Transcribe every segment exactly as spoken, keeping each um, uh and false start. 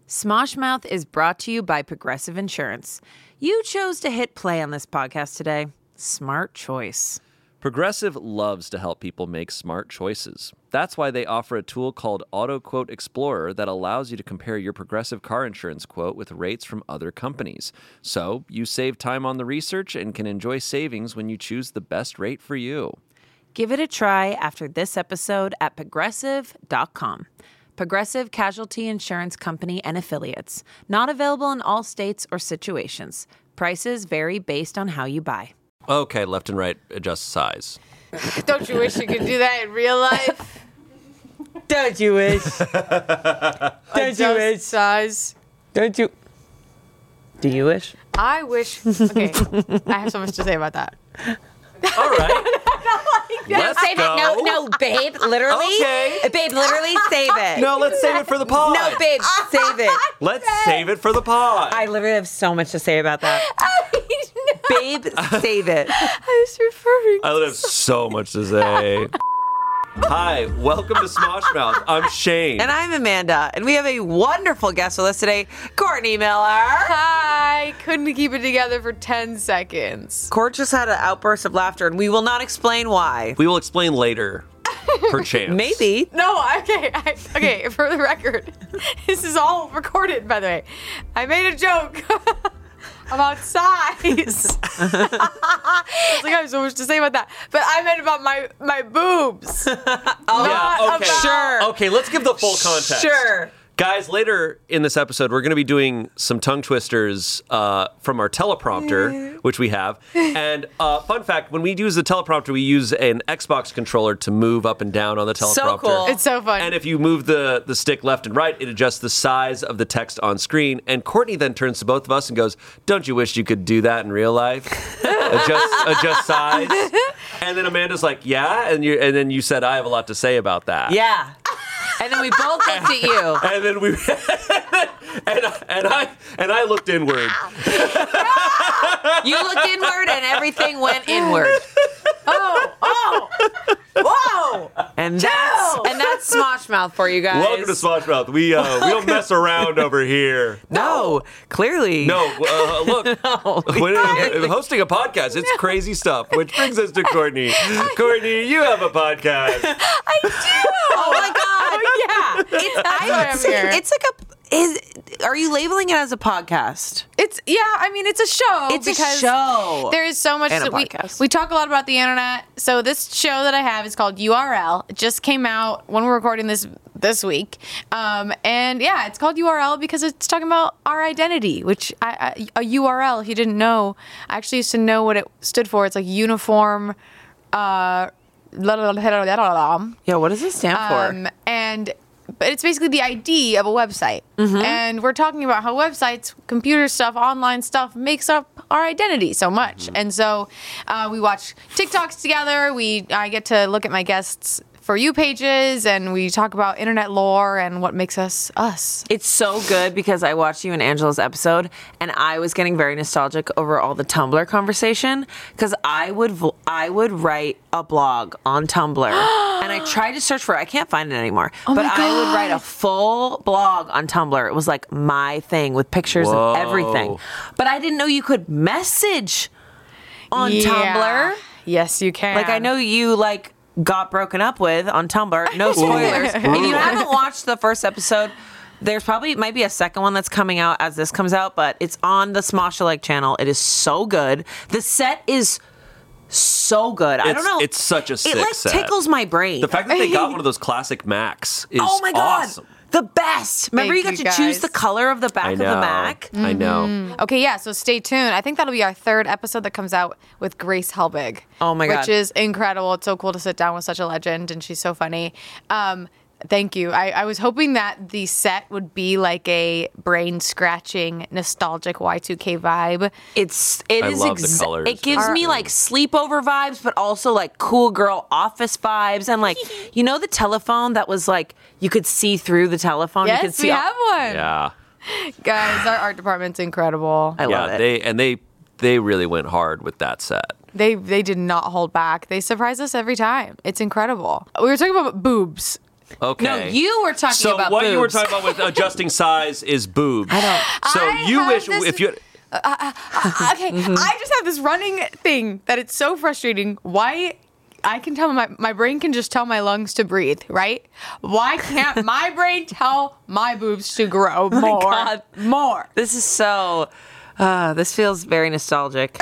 Smosh Mouth is brought to you by Progressive Insurance. You chose to hit play on this podcast today. Smart choice. Progressive loves to help people make smart choices. That's why they offer a tool called Auto Quote Explorer that allows you to compare your Progressive car insurance quote with rates from other companies. So you save time on the research and can enjoy savings when you choose the best rate for you. Give it a try after this episode at progressive dot com. Progressive Casualty Insurance Company and Affiliates. Not available in all states or situations. Prices vary based on how you buy. Okay, left and right, adjust size. Don't you wish you could do that in real life? Don't you wish? Don't you wish? Size. Don't you? Do you wish? I wish. Okay, I have so much to say about that. All right. Let's Save go. it. No, no, babe. Literally. Okay. Babe, literally save it. No, let's save it for the pod. No, babe, save it. Let's save it for the pod. I literally have so much to say about that. Babe, save it. I was referring. I have so much to say. Hi, welcome to Smosh Mouth. I'm Shane. And I'm Amanda, and we have a wonderful guest with us today, Courtney Miller. Hi. Couldn't keep it together for ten seconds. Court just had an outburst of laughter, and we will not explain why. We will explain later, perchance. No, Maybe. okay, I, okay. For the record, this is all recorded. By the way, I made a joke about size. It's like I have so much to say about that, but I meant about my my boobs. Oh, Yeah, okay. about- Sure. Okay, let's give the full context. Sure. Guys, later in this episode, we're going to be doing some tongue twisters uh, from our teleprompter, which we have. And uh, fun fact, when we use the teleprompter, we use an Xbox controller to move up and down on the teleprompter. So cool. It's so fun. And if you move the, the stick left and right, it adjusts the size of the text on screen. And Courtney then turns to both of us and goes, "Don't you wish you could do that in real life? adjust adjust size?" And then Amanda's like, "Yeah." And you and then you said, "I have a lot to say about that." Yeah. And then we both looked at you. And then we and I, and I and I looked inward. You looked inward, and everything went inward. oh, oh, whoa! And that's and that's Smosh Mouth for you guys. Welcome to Smosh Mouth. We uh, we don't mess around over here. No, clearly. No, uh, look, No. when, uh, hosting a podcast, it's crazy stuff. Which brings us to Courtney. Courtney, you have a podcast. I do. Oh my God. Oh, yeah. It's, That's I why would I'm say here. it's like a. Is are you labeling it as a podcast? It's yeah. I mean, it's a show. It's a because show. There is so much And a that we podcast. we talk a lot about the internet. So this show that I have is called U R L. It just came out when we're recording this this week, um, and yeah, it's called U R L because it's talking about our identity. Which I, I, a U R L, if you didn't know, I actually used to know what it stood for. It's like uniform. Uh, Yeah, what does it stand um, and but it's basically the I D of a website. And we're talking about how websites, computer stuff, online stuff makes up our identity so much. And so uh, we watch TikToks together. We I get to look at my guests' For You pages, and we talk about internet lore and what makes us us. It's so good because I watched you and Angela's episode, and I was getting very nostalgic over all the Tumblr conversation because I would vl- I would write a blog on Tumblr, and I tried to search for it. I can't find it anymore. Oh but my I would God. write a full blog on Tumblr. It was like my thing with pictures Whoa. and everything. But I didn't know you could message on Yeah. Tumblr. Yes, you can. Like I know you like got broken up with on Tumblr. No spoilers. If you haven't watched the first episode, there's probably might be a second one that's coming out as this comes out, but it's on the Smoshalike channel. It is so good. The set is so good. I don't It's- know. it's such a sick It like set. tickles my brain. The fact that they got one of those classic Macs is oh my god. awesome. The best. Remember Thank you got you, to choose guys. the color of the back I of know. the Mac. I know. Okay, yeah, so stay tuned. I think that'll be our third episode that comes out with Grace Helbig. Oh my God. Which is incredible. It's so cool to sit down with such a legend, and she's so funny. Um, thank you. I, I was hoping that the set would be like a brain-scratching, nostalgic Y two K vibe. It's it I is love the exa- colors. It gives me like sleepover vibes, but also like cool girl office vibes, and like you know the telephone that was like you could see through the telephone. you could Yes, see we all- have one. Yeah. Guys, our art department's incredible. I love yeah, it. they and they they really went hard with that set. They they did not hold back. They surprise us every time. It's incredible. We were talking about boobs. Okay. No, you were talking so about what boobs. you were talking about with adjusting size is boobs. I don't. So I you have wish this- if you. Okay, I just have this running thing that it's so frustrating. Why I can tell my my brain can just tell my lungs to breathe, right? Why can't my brain tell my boobs to grow more? God. More. This is so. Uh, this feels very nostalgic.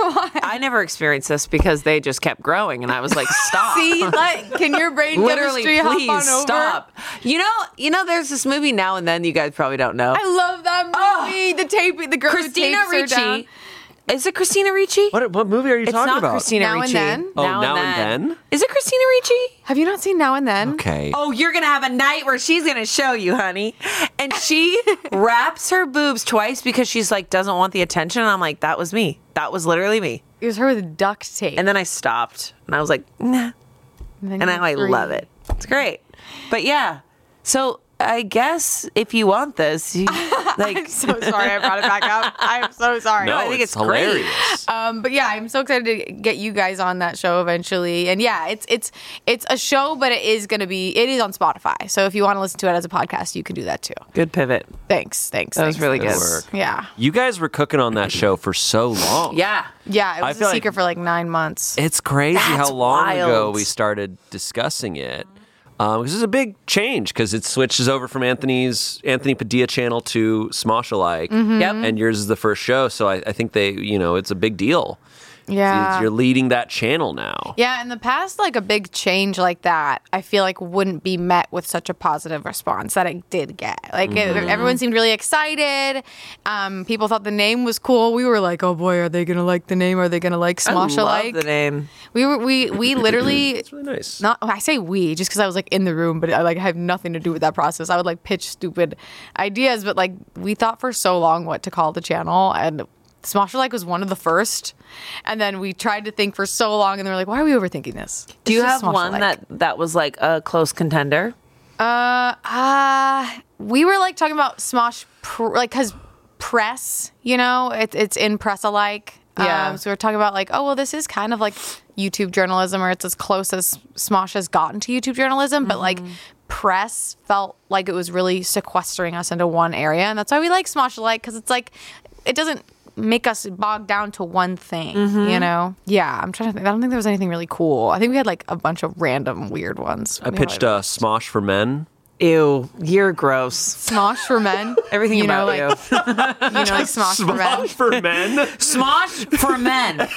I never experienced this because they just kept growing, and I was like, "Stop!" See, like, can your brain Literally, chemistry hop please on over? stop. You know, you know, there's this movie Now and Then. You guys probably don't know. I love that movie. The tape, the girl Christina who tapes her down. Ricci. Is it Christina Ricci? What, what movie are you It's talking not about? Christina Now and Ricci. Then? Oh, Now and Then? Is it Christina Ricci? Have you not seen Now and Then? Okay. Oh, you're gonna have a night where she's gonna show you, honey. And she wraps her boobs twice because she's like doesn't want the attention. And I'm like, that was me. That was literally me. It was her with duct tape. And then I stopped, and I was like, nah. and, then And you now I breathe. love it. It's great. But yeah, so I guess if you want this, you, like, I'm so sorry I brought it back up. I'm so sorry. no, I think it's, it's great. hilarious. Um, but yeah, I'm so excited to get you guys on that show eventually. And yeah, it's it's it's a show, but it is gonna be it is on Spotify. So if you want to listen to it as a podcast, you can do that too. good pivot. Thanks, thanks. That was thanks, really thanks. good. work. Yeah, You guys were cooking on that show for so long. Yeah. yeah. It I was feel a like- secret for like nine months. It's crazy That's how long ago wild. we started discussing it. Um, because it's a big change because it switches over from Anthony's Anthony Padilla channel to Smosh Alike, Mm-hmm. Yep. and yours is the first show. So I, I think they, you know, it's a big deal. Yeah. You're leading that channel now. Yeah, in the past, like a big change like that, I feel like wouldn't be met with such a positive response that it did get. Like it- everyone seemed really excited. Um, people thought the name was cool. We were like, "Oh boy, are they gonna like the name? Are they gonna like I Smosh love Alike?" the name. We were we we literally It's really nice. not. I say we just because I was like in the room, but I like have nothing to do with that process. I would like pitch stupid ideas, but like we thought for so long what to call the channel, and Smosh Alike was one of the first. And then we tried to think for so long, and they were like, "Why are we overthinking this?" Do It's you just have Smosh one Alike. that that was like a close contender? Uh, uh, we were like talking about Smosh, pr- like, because press, you know, it, it's in press alike. Yeah. Um, so we were talking about like, oh, well, this is kind of like YouTube journalism, or it's as close as Smosh has gotten to YouTube journalism, but like press felt like it was really sequestering us into one area. And that's why we like Smosh Alike, because it's like, it doesn't make us bogged down to one thing, you know? Yeah, I'm trying to think. I don't think there was anything really cool. I think we had like a bunch of random weird ones. I pitched uh, Smosh for Men. Ew, you're gross. Smosh for men. Everything you know, about like, you. You know, like Smosh for men. Smosh for Men. Smosh for men, and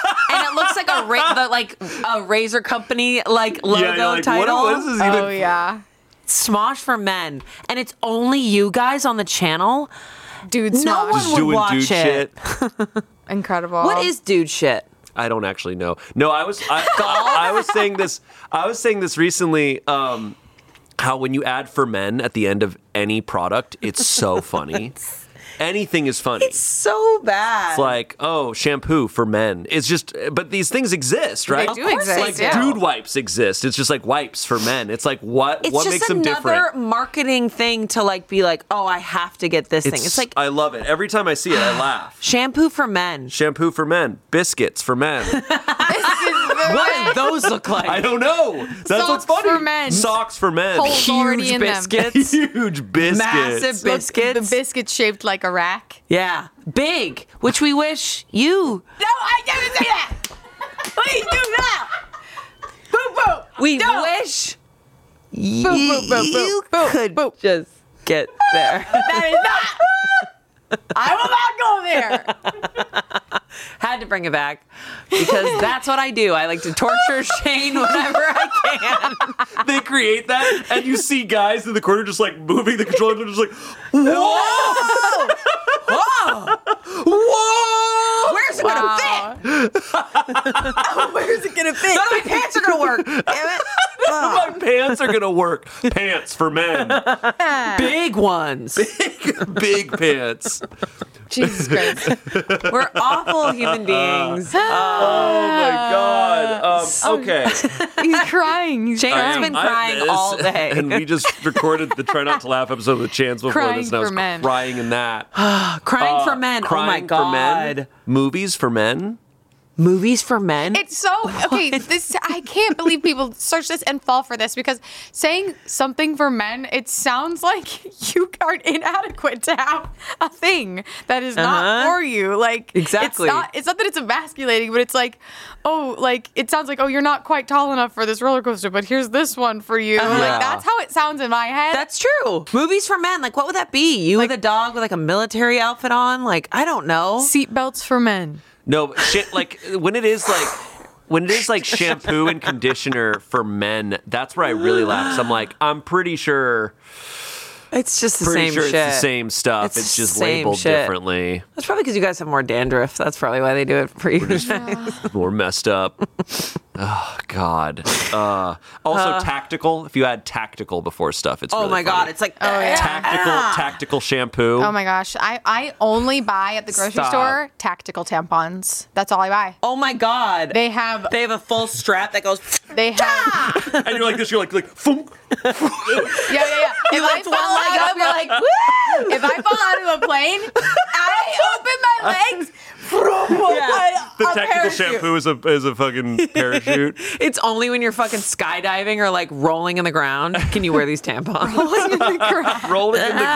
it looks like a ra- the, like a razor company like logo yeah, you're like, title. What, what is this even? Oh yeah, Smosh for men, and it's only you guys on the channel. dude, Smosh. No one Just would doing watch dude it. shit. Incredible. What is dude shit? I don't actually know. No, I was I, I, I was saying this. I was saying this recently. Um, how when you add for men at the end of any product, it's so funny. Anything is funny. It's so bad. It's like, oh, shampoo for men. It's just, but these things exist, right? do exist, Like yeah. dude wipes exist. It's just like wipes for men. It's like what? it's what just makes them another different? marketing thing to like be like, oh, I have to get this thing. It's like I love it. Every time I see it, I laugh. shampoo for men. Shampoo for men, biscuits for men. What do those look like? I don't know. That's what's Socks funny. for men. Socks for men. Holes already Huge in them. biscuits. Huge biscuits. Massive Look, biscuits. The biscuit shaped like a rack. Yeah, big, which we wish you. No, I didn't say that. Please do not. Boop boop. We No. wish you, boop, boop, boop, you boop, could boop. just get there. That is not. I will not go there. Had to bring it back because that's what I do. I like to torture Shane whenever I can. They create that, and you see guys in the corner just like moving the controller, they're just like, whoa, Whoa! whoa. Where's it gonna Wow. fit? Where's it gonna fit? None of my pants are gonna work. Damn it! My pants are gonna work. Pants for men. Big ones. Big pants. Jesus Christ. We're awful human beings. Oh my god. Um, okay. He's crying. He's Shane's crying. been I- crying this- all day. And we just recorded the Try Not to Laugh episode with Chance before Crying this, and I was for men. crying in that. Crying Uh, for men. Crying Oh my for men. god. Movies for men. Movies for men? It's so okay. This I can't believe people search this and fall for this because saying something for men, it sounds like you are inadequate to have a thing that is not Uh-huh. for you. Like Exactly. it's not. It's not that it's emasculating, but it's like, oh, like it sounds like oh, you're not quite tall enough for this roller coaster, but here's this one for you. Uh-huh. Like Yeah. that's how it sounds in my head. That's true. Movies for men. Like, what would that be? You with a dog with like a military outfit on? Like, I don't know. Seatbelts for men. No, but shit. Like when it is like when it is like shampoo and conditioner for men. That's where I really laugh. 'Cause I'm like, I'm pretty sure. It's just the Pretty same sure shit. it's the same stuff. It's It's, the just same labeled shit. differently. That's probably because you guys have more dandruff. That's probably why they do it for you. More messed up. Oh God. Uh, also tactical. If you add tactical before stuff, it's Oh really my funny. God. It's like, Oh, yeah. Tactical tactical shampoo. Oh my gosh, I I only buy at the grocery Stop. store tactical tampons. That's all I buy. oh my God. They have They have a full strap that goes. they have And you're like this. You're like like. Thunk. yeah yeah yeah. If I lift one fall leg out up, of you're a- like, woo! if I fall out of a plane, I open my legs. Yeah. The a tactical parachute. shampoo is a is a fucking parachute. It's only when you're fucking skydiving or like rolling in the ground can you wear these tampons. Rolling in the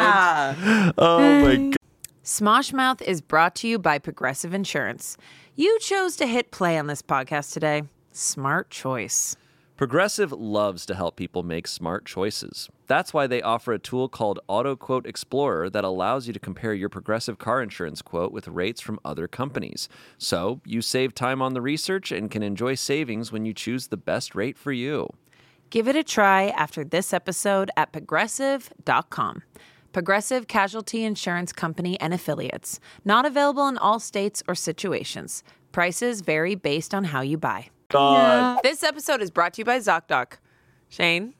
ground. Oh my God. Smosh Mouth is brought to you by Progressive Insurance. You chose to hit play on this podcast today. Smart choice. Progressive loves to help people make smart choices. That's why they offer a tool called AutoQuote Explorer that allows you to compare your Progressive car insurance quote with rates from other companies. So you save time on the research and can enjoy savings when you choose the best rate for you. Give it a try after this episode at progressive dot com. Progressive Casualty Insurance Company and Affiliates. Not available in all states or situations. Prices vary based on how you buy. God. This episode is brought to you by ZocDoc. Shane,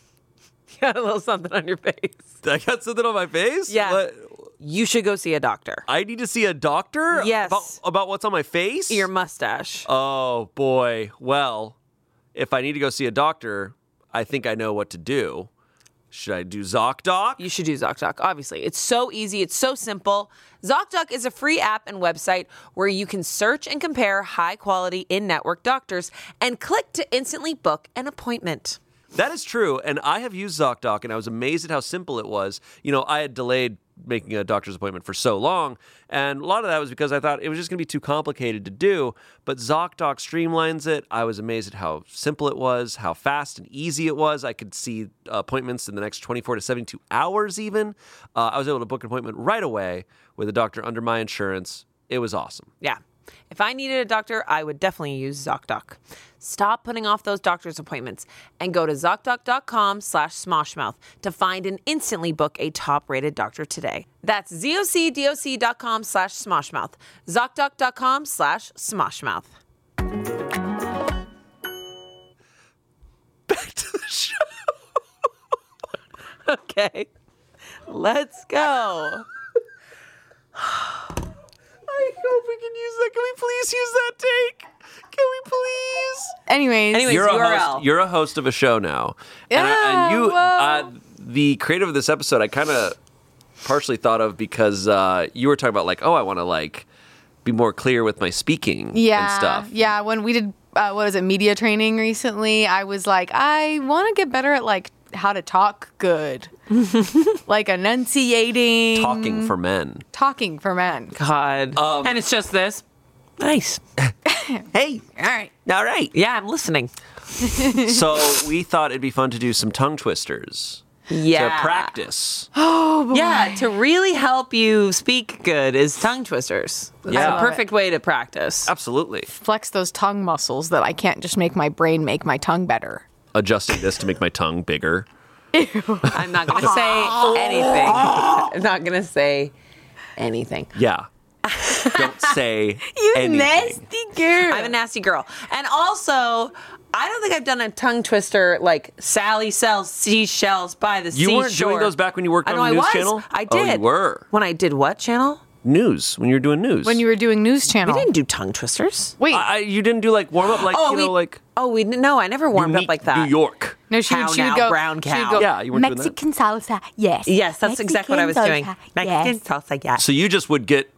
you got a little something on your face. I got something on my face? Yeah. What? You should go see a doctor. I need to see a doctor? Yes. About, about what's on my face? Your mustache. Oh, boy. Well, if I need to go see a doctor, I think I know what to do. Should I do ZocDoc? You should do ZocDoc, obviously. It's so easy. It's so simple. ZocDoc is a free app and website where you can search and compare high-quality in-network doctors and click to instantly book an appointment. That is true, and I have used ZocDoc, and I was amazed at how simple it was. You know, I had delayed making a doctor's appointment for so long, and a lot of that was because I thought it was just going to be too complicated to do, but ZocDoc streamlines it. I was amazed at how simple it was, how fast and easy it was. I could see appointments in the next twenty-four to seventy-two hours even. Uh, I was able to book an appointment right away with a doctor under my insurance. It was awesome. Yeah. If I needed a doctor, I would definitely use ZocDoc. Stop putting off those doctor's appointments and go to ZocDoc.com slash Smoshmouth to find and instantly book a top-rated doctor today. That's ZocDoc.com slash Smoshmouth. ZocDoc.com slash Smoshmouth. Back to the show. Okay. Let's go. I hope we can use that. Can we please use that take? Can we please? Anyways, Anyways, You're a U R L. host. You're a host of a show now, and, I, Yeah, and you, whoa. uh, the creator of this episode, I kind of partially thought of because uh, you were talking about like, oh, I want to like be more clear with my speaking yeah, and stuff. yeah. When we did uh, what was it, media training recently, I was like, I want to get better at like how to talk good, like enunciating, Talking for men. talking for men. God. Um, and it's just this. Nice. Hey, All right. all right. Yeah, I'm listening. So we thought it'd be fun to do some tongue twisters Yeah. to practice. Yeah, to really help you speak good is tongue twisters. That's Yeah. a perfect way to practice. Absolutely. Flex those tongue muscles that I can't just make my brain make my tongue better. Adjusting this to make my tongue bigger. I'm not going to say anything. I'm not going to say anything. Yeah. Don't say anything. girl. I'm a nasty girl. And also, I don't think I've done a tongue twister like Sally sells seashells by the You seashore. weren't doing those back when you worked I on know the I news was. channel? I Oh, did. you were. When I did what channel? News, when you were doing news. When you were doing news channel. We didn't do tongue twisters. Wait, I, I- you didn't do like warm up, like, Oh, you know, we- like Oh, we didn't. No, I never warmed unique up like that. New York. no, she Cow would, she would now, go brown she would cow. go, Yeah, you weren't doing that? Mexican salsa, yes. Yes, that's exactly what I was doing. salsa, Mexican yes. salsa, yes. So you just would get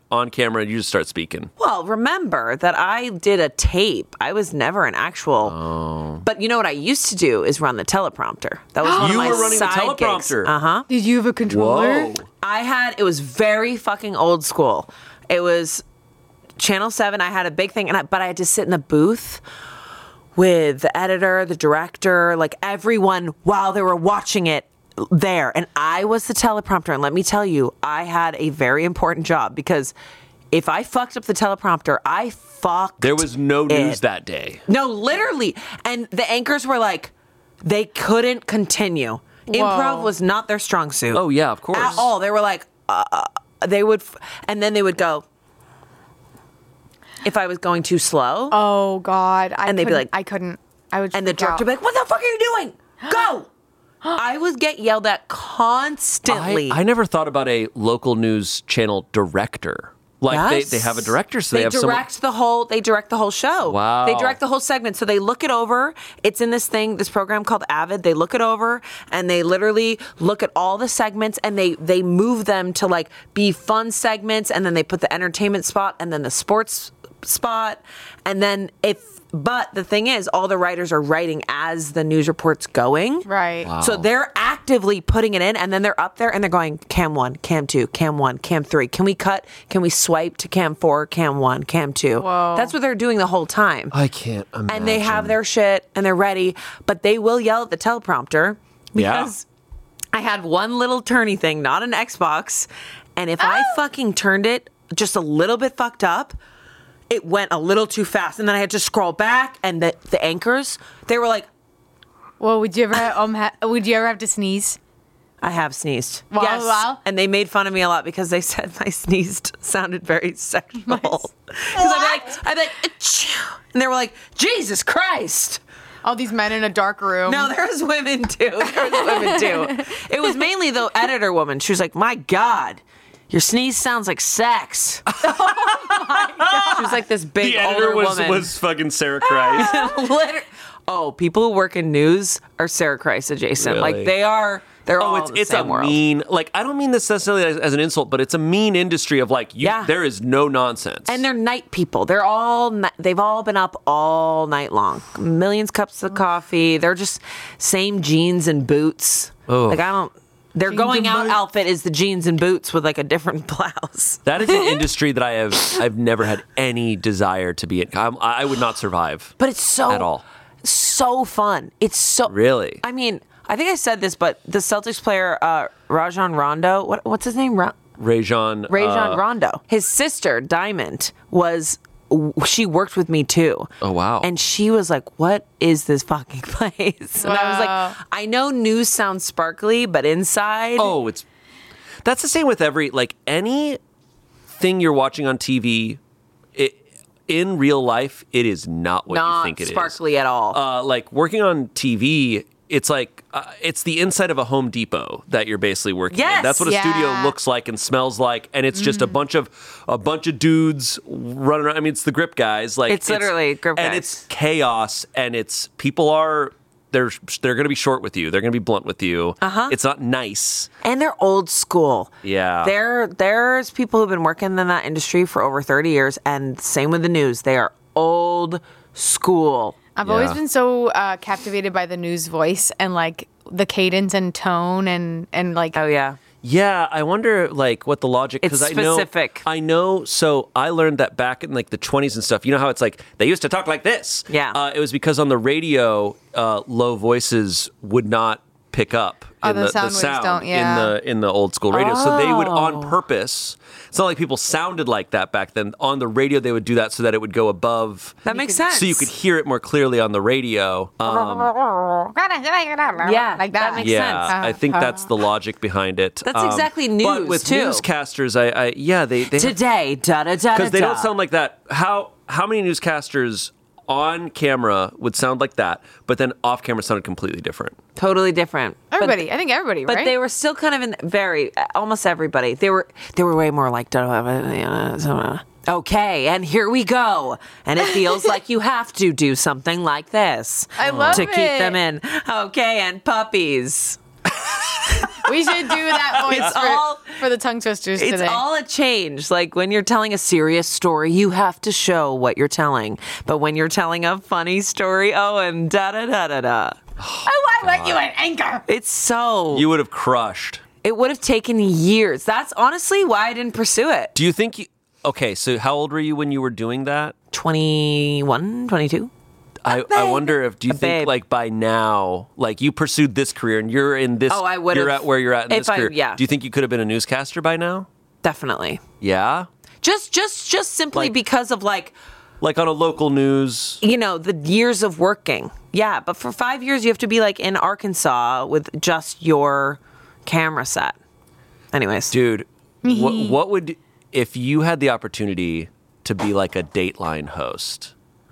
on camera and you just start speaking. Well, remember that I did a tape. I was never an actual. Oh. But you know what I used to do is run the teleprompter. That was one You of my were running the side teleprompter. Uh huh. Did you have a controller? Whoa. I had. It was very fucking old school. It was Channel Seven. I had a big thing, and I, but I had to sit in the booth with the editor, the director, like everyone while they were watching it there. And I was the teleprompter. And let me tell you, I had a very important job because if I fucked up the teleprompter, I fucked There was no news it. that day. No, literally. And the anchors were like, they couldn't continue. Improv was not their strong suit. Oh, yeah, of course. At all. They were like, uh, they would, f- and then they would go, if I was going too slow. Oh God! I And they'd be couldn't- like- I couldn't. I would. And the freak director out. would be like, what the fuck are you doing? Go! I would get yelled at constantly. I, I never thought about a local news channel director. Like Yes. they, they have a director, so they, they have direct someone. the whole. They direct the whole show. Wow. They direct the whole segment. So they look it over. It's in this thing, this program called Avid. They look it over and they literally look at all the segments and they they move them to like be fun segments, and then they put the entertainment spot and then the sports spot, and then if. But the thing is, all the writers are writing as the news report's going. Right. Wow. So they're actively putting it in, and then they're up there and they're going, cam one, cam two, cam one, cam three. Can we cut? Can we swipe to cam four, cam one, cam two? Whoa. That's what they're doing the whole time. I can't imagine. And they have their shit and they're ready, but they will yell at the teleprompter Yeah. because I had one little turny thing, not an Xbox, and if I fucking turned it just a little bit fucked up, it went a little too fast, and then I had to scroll back, and the the anchors, they were like, Well, would you ever um ha- would you ever have to sneeze? I have sneezed. Wow, yes. wow. And they made fun of me a lot because they said my sneezed sounded very sexual. Because I'd be like, I'd be like, "Achoo." And they were like, Jesus Christ. All these men in a dark room. No, there was women too. There was women too. It was mainly the editor woman. She was like, my God, your sneeze sounds like sex. She was like this big The editor older was, woman. was fucking Sarah Christ. Liter- oh, people who work in news are Sarah Christ adjacent. Really? Like they are. They're Oh, all it's in the it's a same world. mean. Like I don't mean this necessarily as, as an insult, but it's a mean industry of like you. Yeah. There is no nonsense. And they're night people. They're all ni- they've all been up all night long. Millions cups of coffee. They're just same jeans and boots. Oh. Like I don't. Their Jeans going and out boots. outfit is the jeans and boots with like a different blouse. that is an industry that I have I've never had any desire to be in. I'm, I would not survive. But it's so At all. so fun. It's so Really? I mean, I think I said this, but the Celtics player uh, Rajon Rondo. What what's his name? Ra- Rajon. Rajon uh, Rondo. His sister Diamond was. She worked with me too. Oh, wow. And she was like, "What is this fucking place?" And I was Wow. like, "I know news sounds sparkly, but inside, Oh, it's that's the same with every like anything you're watching on T V. It, in real life, it is not what not you think it is. sparkly at all." Uh, like working on T V, it's like uh, it's the inside of a Home Depot that you're basically working in. Yes, That's what a yeah. studio looks like and smells like, and it's just a bunch of a bunch of dudes running around. I mean, it's the grip guys. Like It's literally grip and guys. it's chaos, and it's people are they're they're going to be short with you. They're going to be blunt with you. Uh-huh. It's not nice. And they're old school. Yeah. There, there's people who've been working in that industry for over thirty years, and same with the news. They are old school. I've always Yeah. been so uh, captivated by the news voice and like the cadence and tone and and like Oh yeah. Yeah, I wonder like what the logic It's I know specific. I know. So I learned that back in like the twenties and stuff. You know how it's like they used to talk like this. Yeah. uh, it was because on the radio, uh, low voices would not pick up Oh, in the the, sound the waves sound don't, yeah. in the in the old school radio. So they would Oh. on purpose. It's not like people sounded like that back then. On the radio, they would do that so that it would go above. That makes could- sense. So you could hear it more clearly on the radio. Um, yeah, like that. that makes yeah, sense. I think that's the logic behind it. That's exactly news, But with too. newscasters, I, I yeah, they they Today, da da da because they da. don't sound like that. How how many newscasters on camera would sound like that, but then off camera sounded completely different? totally different. But- Everybody, I think everybody, But right? they were still kind of in very almost everybody. They were they were way more like okay, and here we go. And it feels like you have to do something like this I love to keep it. them in. Okay, and puppies. We should do that voice It's for, all- for the tongue twisters It's today. all a change. Like when you're telling a serious story, you have to show what you're telling. But when you're telling a funny story, oh, and da da da da da. oh, I want you an anchor. It's so. You would have crushed. It would have taken years. That's honestly why I didn't pursue it. Do you think you... Okay, so how old were you when you were doing that? twenty-one, twenty-two I, I wonder if, do you A think babe. like by now, like you pursued this career and you're in this, Oh, I would've- you're at where you're at in if this I- career. yeah. Do you think you could have been a newscaster by now? Definitely. Yeah? Just, just, just simply Like- because of like, Like on a local news. you know, the years of working. Yeah, but for five years you have to be like in Arkansas with just your camera set. Anyways, Dude, what, what would, if you had the opportunity to be like a Dateline host,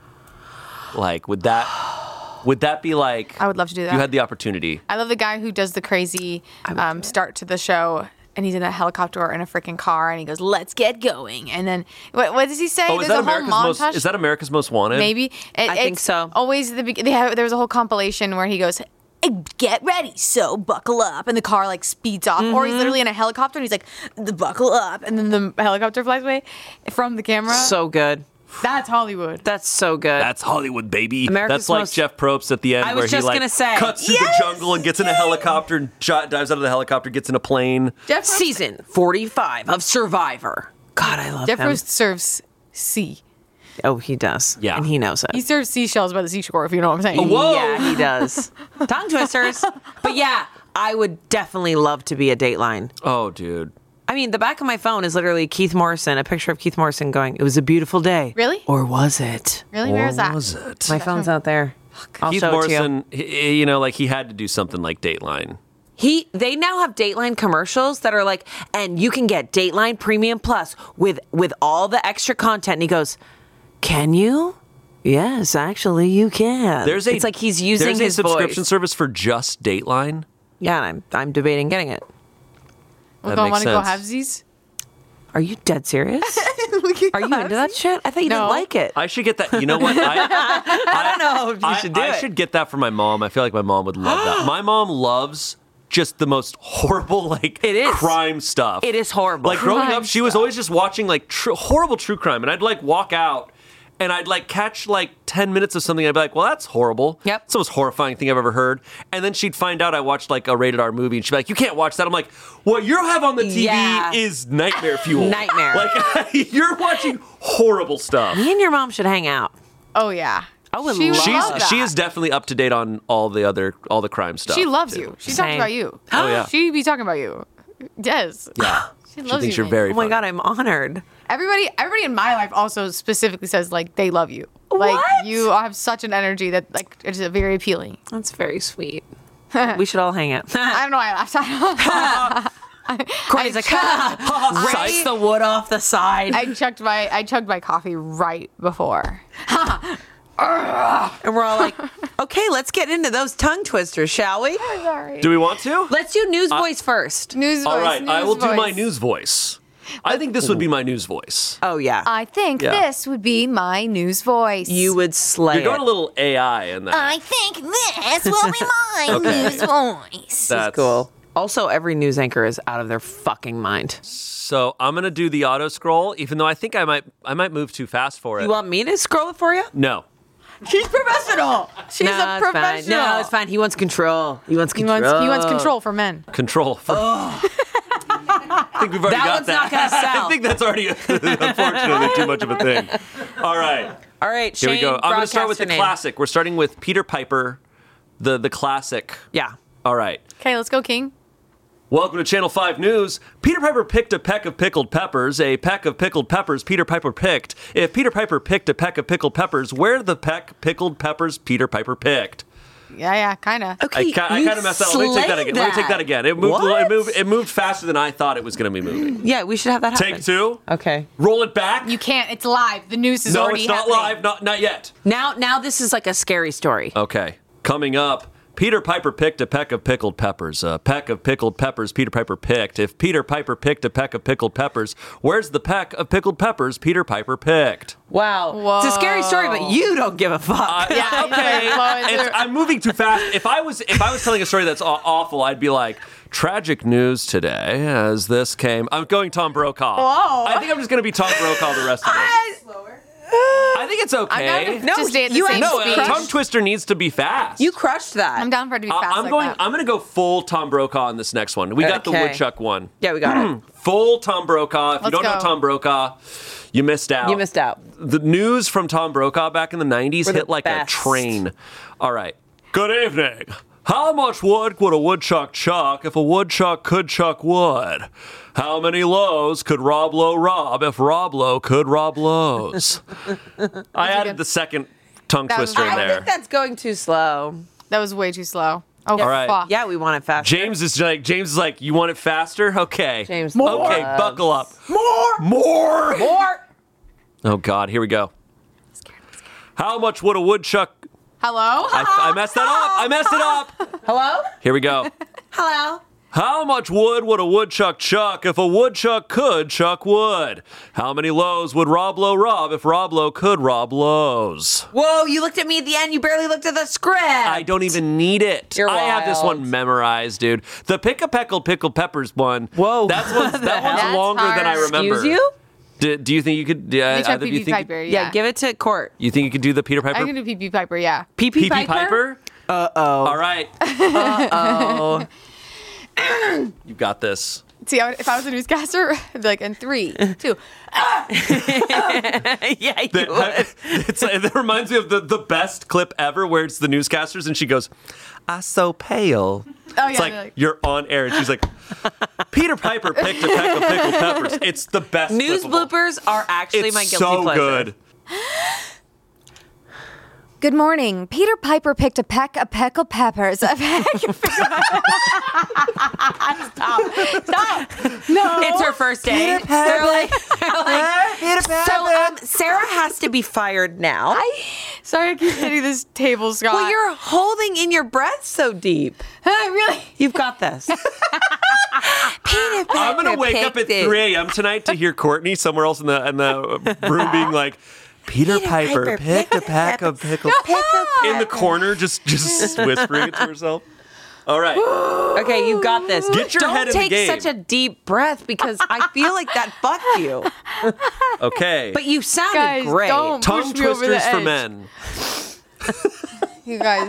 like would that, would that be like, I would love to do that. you had the opportunity. I love the guy who does the crazy would um, do it. start to the show, and he's in a helicopter or in a freaking car, and he goes, "Let's get going." And then what, what does he say? Oh, is There's that a whole America's montage. most, is that America's Most Wanted? Maybe It- I think it's so. Always the be- they have, there was a whole compilation where he goes, "Hey, "Get ready, so buckle up," and the car like speeds off, or Mm-hmm. he's literally in a helicopter and he's like, "The buckle up," and then the helicopter flies away from the camera. so good. That's Hollywood. That's so good. That's Hollywood, baby. America's That's like Most- Jeff Probst at the end, I was where just he like gonna say. cuts through Yes! the jungle and gets in a helicopter and j- dives out of the helicopter, gets in a plane. Jeff Probst, Season forty-five of Survivor. God, I love Jeff him. Probst serves sea. Oh, he does. Yeah. And he knows it. He serves seashells by the seashore, if you know what I'm saying. Whoa! Yeah, he does. Tongue twisters. But yeah, I would definitely love to be a Dateline. Oh, dude. I mean, the back of my phone is literally Keith Morrison, a picture of Keith Morrison going, "It was a beautiful day." Really? Or was it? Really? Where is that? was it? My phone's out there. I'll Keith show it to you. Morrison, he- you know, like he had to do something like Dateline. He they now have Dateline commercials that are like, and you can get Dateline Premium Plus with with all the extra content. And he goes, "Can you?" Yes, actually, you can. There's a it's like he's using there's a his subscription voice. service for just Dateline. Yeah, and I'm I'm debating getting it. We're That going makes to go sense. halvesies? Are you dead serious? Are you into that shit? I thought you No. didn't like it. I should get that. You know what? I, I don't know if you I, should do I it. should get that for my mom. I feel like my mom would love that. My mom loves just the most horrible, like, It is. crime stuff. It is horrible. Like growing Crime up, she was always just watching like tr- horrible true crime, and I'd like walk out. And I'd like catch like ten minutes of something. I'd be like, well, that's horrible. Yep. It's the most horrifying thing I've ever heard. And then she'd find out I watched like a rated R movie and she'd be like, you can't watch that. I'm like, what you have on the T V Yeah. is nightmare fuel. Nightmare. Like, you're watching horrible stuff. Me and your mom should hang out. Oh, yeah. I would She love She's love that. she is definitely up to date on all the other all the crime stuff. She loves too. you. She talks Same. about you. Oh, yeah. She be talking about you. Yes. Yeah. She She loves thinks you. you're man. very Oh my funny. god, I'm honored. Everybody, everybody in my life also specifically says like they love you. Like What? you have such an energy that like it's very appealing. That's very sweet. We should all hang out. I don't know why I laughed. Corey's like, I- rips the wood off the side. I chugged my I chugged my coffee right before. And we're all like, okay, let's get into those tongue twisters, shall we? Sorry. Do we want to? Let's do news voice first. News voice. All right, I news will do my voice. news voice. I think this would be my news voice. Oh, yeah. I think Yeah. this would be my news voice. you would slay You're going it. a little A I in that. I think this will be my Okay. news voice. That's Cool. Also, every news anchor is out of their fucking mind. So I'm gonna do the auto scroll, even though I think I might I might move too fast for it. You want me to scroll it for you? no. She's professional. She's no, a it's fine. professional. No, it's fine. He wants control. He wants He control. wants he wants control for men. Control for. I think we've already That got one's that. not gonna sell. I think that's already unfortunately too much of a thing. All right. All right, Here Shane, we go. I'm going to start with the broadcaster name. classic. We're starting with Peter Piper, the the classic. Yeah. All right. Okay, let's go, King. Welcome to Channel five News. Peter Piper picked a peck of pickled peppers. A peck of pickled peppers Peter Piper picked. If Peter Piper picked a peck of pickled peppers, where the peck pickled peppers Peter Piper picked? Yeah, yeah, kind of. Okay, I, ki- I you kind of messed that up. Let me take that slayed again. Let me take that again. It moved, What? it moved. It moved faster than I thought it was going to be moving. Yeah, we should have that happen. Take two. Okay. Roll it back. You can't. It's live. The news is no, already it's not happening. live. Not not yet. Now, now this is like a scary story. Okay. Coming up, Peter Piper picked a peck of pickled peppers. A peck of pickled peppers Peter Piper picked. If Peter Piper picked a peck of pickled peppers, where's the peck of pickled peppers Peter Piper picked? Wow. It's a scary story, but you don't give a fuck. Uh, Yeah, okay. well, it's- It's- I'm moving too fast. If I was if I was telling a story that's aw- awful, I'd be like, tragic news today as this came. I'm going Tom Brokaw. Whoa. I think I'm just going to be Tom Brokaw the rest of it. Slower. I think it's I'm okay. down to No, just stay at the you same no, speed. a tongue twister needs to be fast. You crushed that. I'm down for it to be I- fast I'm like going. that. I'm going to go full Tom Brokaw on this next one. We got the Okay. woodchuck one. Yeah, we got it. Full Tom Brokaw. If you Let's don't know go. Tom Brokaw, you missed out. You missed out. The news from Tom Brokaw back in the nineties We're the hit like best. a train. All right. Good evening. How much wood would a woodchuck chuck if a woodchuck could chuck wood? How many lows could Rob Lowe rob if Rob Lowe could rob lows? I added good- the second tongue That was twister in good. I there. think that's going too slow. That was way too slow. Oh, All right. fuck. Yeah, we want it fast. James is like, James is like, you want it faster? Okay. James More. Okay, loves- buckle up. More. More. More. Oh God, here we go. How much would a woodchuck? Hello? I, I messed that up. I messed it up. Hello? Here we go. Hello? How much wood would a woodchuck chuck if a woodchuck could chuck wood? How many lows would Rob Lowe rob if Rob Lowe could rob lows? Whoa, you looked at me at the end. You barely looked at the script. I don't even need it. You're I have this wild. one memorized, dude. The pick a peckle pickle peppers one. Whoa. That's one, that one's That's longer than I hard. remember. Excuse you? Do, do you think you could? Uh, Let me try either of you P P think? Piper. Yeah, Yeah, give it to Court. You think you could do the Peter Piper? I can do P P Piper, yeah. P P P P Piper? Uh-oh. All right. Oh. You got this. See, I would, if I was a newscaster, I'd be like, in three, two. yeah, you That, would. it's, like- that reminds me of the, the best clip ever where it's the newscasters and she goes, "I so pale." Oh, It's yeah. like, they're like, you're on air and she's like, "Peter Piper picked a peck of pickled peppers." It's the best. News clip of all. bloopers are actually It's my guilty so pleasure. good. Good morning. Peter Piper picked a peck of pickled peppers. A peck of no. It's her first day. They're like, they're like, so um, Sarah has to be fired now. Sorry, I keep hitting this table, Scott. well, you're holding in your breath so deep. really? You've got this. Peter I'm gonna Piper wake up at picked it. three a.m. tonight to hear Courtney somewhere else in the in the room being like, "Peter, Peter Piper, Piper picked a picked a peck of pickled Pickle in the corner, just just whispering it to herself." All right. Okay, you got this. Get your Don't head in the take game. such a deep breath because I feel like that fucked you. Okay. But you sounded Guys, great. don't. Tongue push me over the twisters for edge. men. You guys.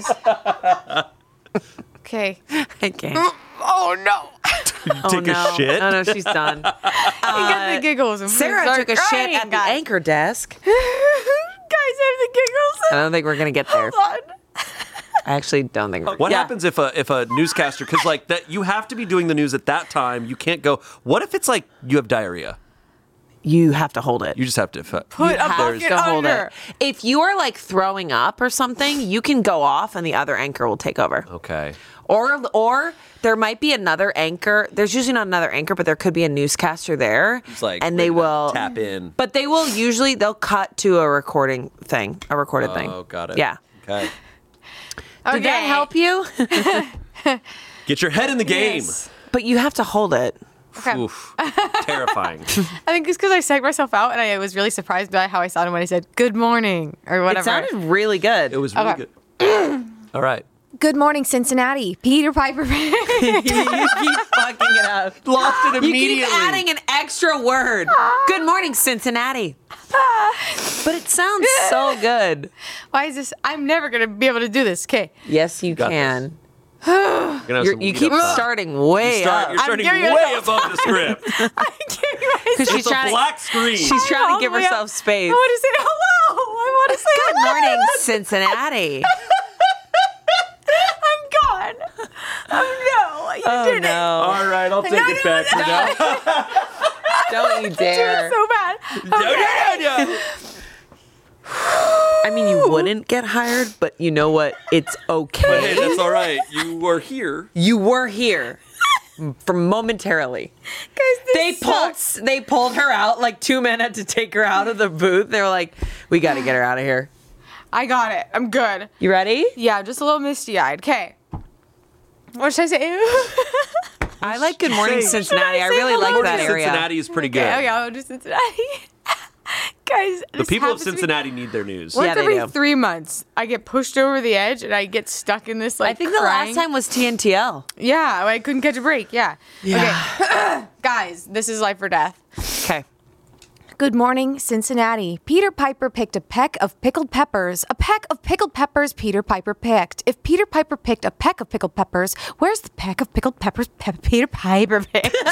Okay. I can't. Oh, no. Oh, Take no. a shit. No, no, she's done. I got the giggles. And Sarah start took a shit crying, at the guys. anchor desk. Guys, I have the giggles. I don't think we're gonna get there. Hold on. I actually don't think. We're, What yeah. happens if a if a newscaster, because like that you have to be doing the news at that time. You can't go. What if it's like you have diarrhea? You have to hold it. You just have to f- Put a have bucket to hold under. it. If you are like throwing up or something, you can go off and the other anchor will take over. Okay. Or or there might be another anchor. There's usually not another anchor, but there could be a newscaster there. It's like and they ready to will tap in. But they will usually they'll cut to a recording thing, a recorded thing. Oh, got it. Yeah. Okay. Did that Okay. help you? Get your head in the game. Yes. But you have to hold it. Okay. Oof. Terrifying. I think it's because I psyched myself out and I was really surprised by how I sounded when I said good morning or whatever. It sounded really good. It was really Okay. good. All right. Good morning, Cincinnati. Peter Piper. you keep fucking it up. Lost it You immediately. keep adding an extra word. Good morning, Cincinnati. But it sounds so good. Why is this? I'm never going to be able to do this. Okay. Yes, you Got can. You're gonna have You're, some you lead keep up time. starting way You start, up. you're starting giving way myself above the script. Because she's It's a trying, black screen. she's trying to give Oh, yeah. herself space. I want to say hello. I want to say Good hello. morning, Cincinnati. I'm gone. Oh, no. You Oh, did it. no. All right, I'll take No, it no, back for no. now. Don't you Doing dare. so bad. No, no, no, no. I mean, you wouldn't get hired, but you know what? It's But okay. hey, that's all right. You were here. You were here for momentarily. Guys, this They pulled sucks. they pulled her out, like two men had to take her out of the booth. They were like, we got to get her out of here. I got it. I'm good. You ready? Yeah, just a little misty-eyed. Okay. What should I say? I like Good Morning Say- Cincinnati. I Should I say really hello like to that area. Cincinnati is pretty good. Okay, okay, I'll do Cincinnati. Good guys, The this people of happens to me- Cincinnati need their news. Once Yeah, they every do. three months, I get pushed over the edge and I get stuck in this like. I think the crying- last time was T N T L. Yeah, I couldn't catch a break. Yeah. Okay, guys, this is life or death. Okay. Good morning, Cincinnati. Peter Piper picked a peck of pickled peppers. A peck of pickled peppers Peter Piper picked. If Peter Piper picked a peck of pickled peppers, where's the peck of pickled peppers Pe- Peter Piper picked? You,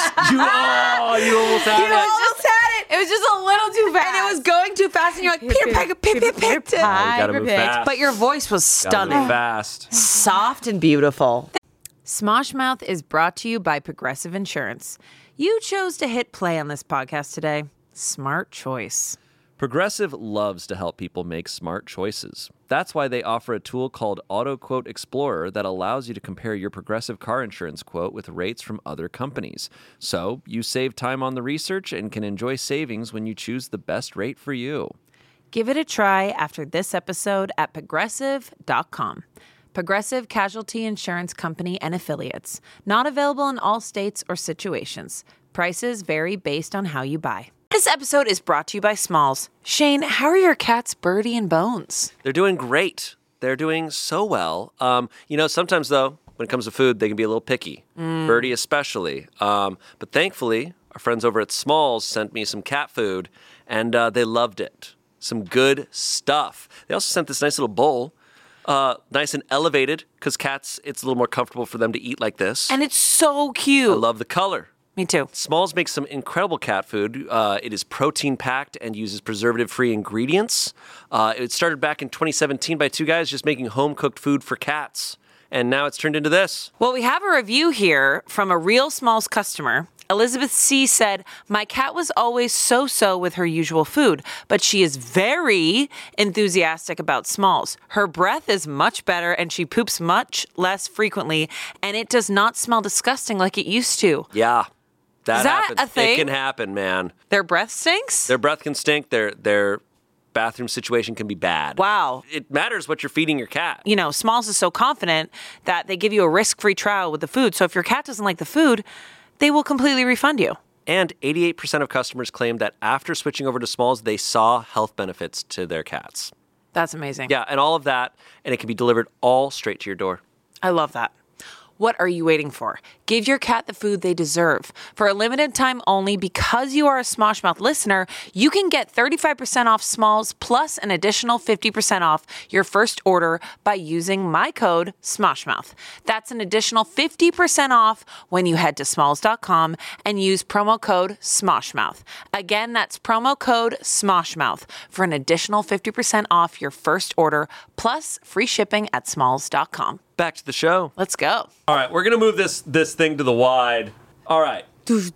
oh, you almost had You it. almost had it. It was just a little too fast. And it was going too fast, and you're like, Peter Piper, Peter picked it. You gotta move fast. But your voice was Gotta move stunning. fast. Soft and beautiful. Smoshmouth is brought to you by Progressive Insurance. You chose to hit play on this podcast today. Smart choice. Progressive loves to help people make smart choices. That's why they offer a tool called AutoQuote Explorer that allows you to compare your Progressive car insurance quote with rates from other companies. So you save time on the research and can enjoy savings when you choose the best rate for you. Give it a try after this episode at progressive dot com. Progressive Casualty Insurance Company and Affiliates. Not available in all states or situations. Prices vary based on how you buy. This episode is brought to you by Smalls. Shane, how are your cats Birdie and Bones? They're doing great. They're doing so well. Um, you know, sometimes, though, when it comes to food, they can be a little picky. Birdie especially. Um, but thankfully, our friends over at Smalls sent me some cat food, and uh, they loved it. Some good stuff. They also sent this nice little bowl. Uh, nice and elevated, because cats, it's a little more comfortable for them to eat like this. And it's so cute. I love the color. Me too. Smalls makes some incredible cat food. Uh, it is protein-packed and uses preservative-free ingredients. Uh, it started back in twenty seventeen by two guys just making home-cooked food for cats. And now it's turned into this. Well, we have a review here from a real Smalls customer. Elizabeth C. said, my cat was always so-so with her usual food, but she is very enthusiastic about Smalls. Her breath is much better and she poops much less frequently, and it does not smell disgusting like it used to. Yeah. That, Is that happens. a thing? It can happen, man. Their breath stinks? Their breath can stink. Their their bathroom situation can be bad. Wow. It matters what you're feeding your cat. You know, Smalls is so confident that they give you a risk-free trial with the food. So if your cat doesn't like the food, they will completely refund you. And eighty-eight percent of customers claim that after switching over to Smalls, they saw health benefits to their cats. That's amazing. Yeah, and all of that, and it can be delivered all straight to your door. I love that. What are you waiting for? Give your cat the food they deserve. For a limited time only, because you are a Smoshmouth listener, you can get thirty-five percent off Smalls plus an additional fifty percent off your first order by using my code Smoshmouth. That's an additional fifty percent off when you head to smalls dot com and use promo code Smoshmouth. Again, that's promo code Smoshmouth for an additional fifty percent off your first order plus free shipping at smalls dot com. Back to the show. Let's go. All right, we're gonna move this this thing to the wide. All right,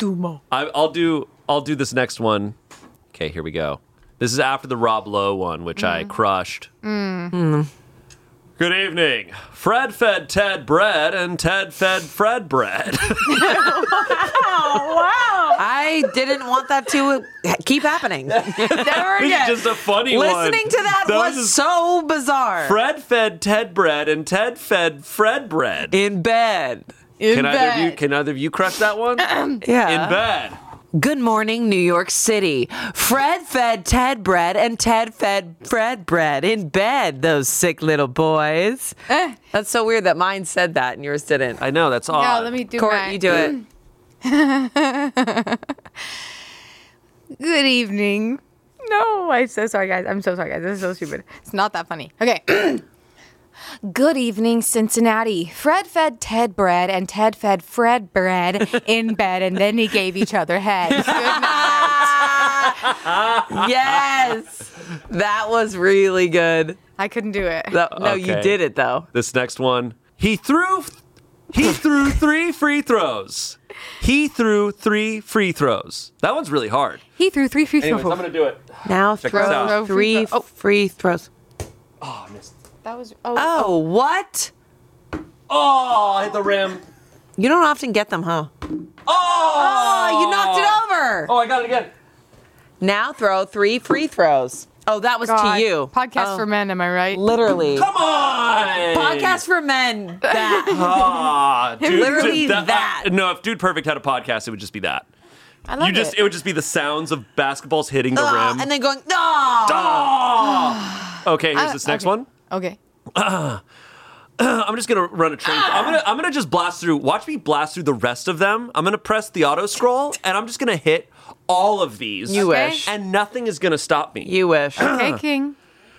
I, I'll do I'll do this next one. Okay, here we go. This is after the Rob Lowe one, which I crushed. Mm. Good evening. Fred fed Ted bread, and Ted fed Fred bread. I didn't want that to keep happening. Never This is again. just a funny one. Listening to that, was, just- so bizarre. Fred fed Ted bread, and Ted fed Fred bread. In bed. In Can either of you bed. can either of you crush that one? Yeah. In bed. Good morning, New York City. Fred fed Ted bread and Ted fed Fred bread in bed, those sick little boys. Eh. That's so weird that mine said that and yours didn't. I know that's odd. Yeah, let me do Court, my. you do it. Good evening. No, I'm so sorry, guys. I'm so sorry, guys. This is so stupid. It's not that funny. Okay. Good evening, Cincinnati. Fred fed Ted bread and Ted fed Fred bread in bed, and then he gave each other head. Good night. Yes. That was really good. I couldn't do it. That- no, you Okay. did it, though. This next one. He threw he threw three free throws. He threw three free throws. That one's really hard. He threw three free Anyways, throws. I'm gonna do it. Now Check this out. throw Throw three free throw- oh. free throws. Oh, I missed. That was. Oh. Oh, what? Oh, I hit the rim. You don't often get them, huh? Oh, Oh, you knocked it over. Oh, I got it again. Now throw three free throws. Oh, that was God. to you. Podcast Oh, for men, am I right? Literally. Come on. Podcast for men. That. Ah, dude, Literally just that. uh, no, if Dude Perfect had a podcast, it would just be that. I love you just it. it would just be the sounds of basketballs hitting the Ah, rim. and then going, no. Ah! Okay, here's Uh, this next okay. one. Okay. I'm just gonna run a train. I'm gonna I'm gonna just blast through. Watch me blast through the rest of them. I'm gonna press the auto scroll, and I'm just gonna hit all of these. You Okay. wish. And nothing is gonna stop me. You wish. Okay, King.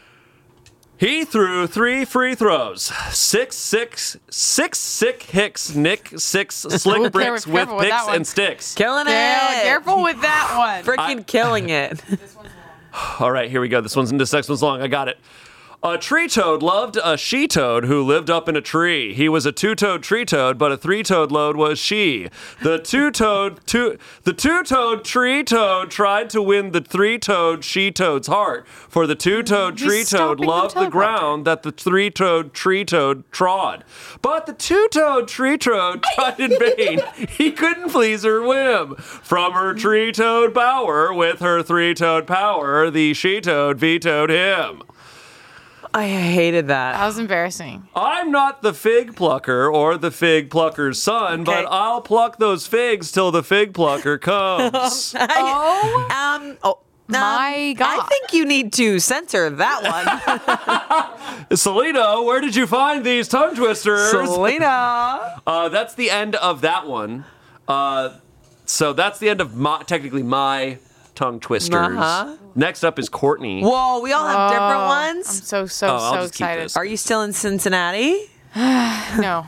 He threw three free throws. Six, six, six, sick hicks, nick, six slick Ooh, bricks careful with with that picks one. and sticks. Killing it. Yeah, careful with that one. Freaking killing it. All right, here we go. This one's this next one's long. I got it. A tree toad loved a she toad who lived up in a tree. He was a two-toed tree toad, but a three-toed load was she. The two-toed two the two-toed tree toad tried to win the three-toed she toad's heart. For the two-toed He's tree toad stopping the loved the teleprompter. ground that the three-toed tree toad trod. But the two-toed tree toad tried in vain. He couldn't please her whim. From her tree toad bower with her three-toed power, the she toad vetoed him. I hated That that. was embarrassing. I'm not the fig plucker or the fig plucker's son, Okay. but I'll pluck those figs till the fig plucker comes. Oh, Um. Oh. My um, God. I think you need to censor that one. Selena, where did you find these tongue twisters? Selena. Uh, that's the end of that one. Uh, so that's the end of my, technically my tongue twisters. Uh-huh. Next up is Courtney. Whoa, we all have different I'm ones. so, so, Oh, I'll so just keep excited. this. Are you still in Cincinnati? No.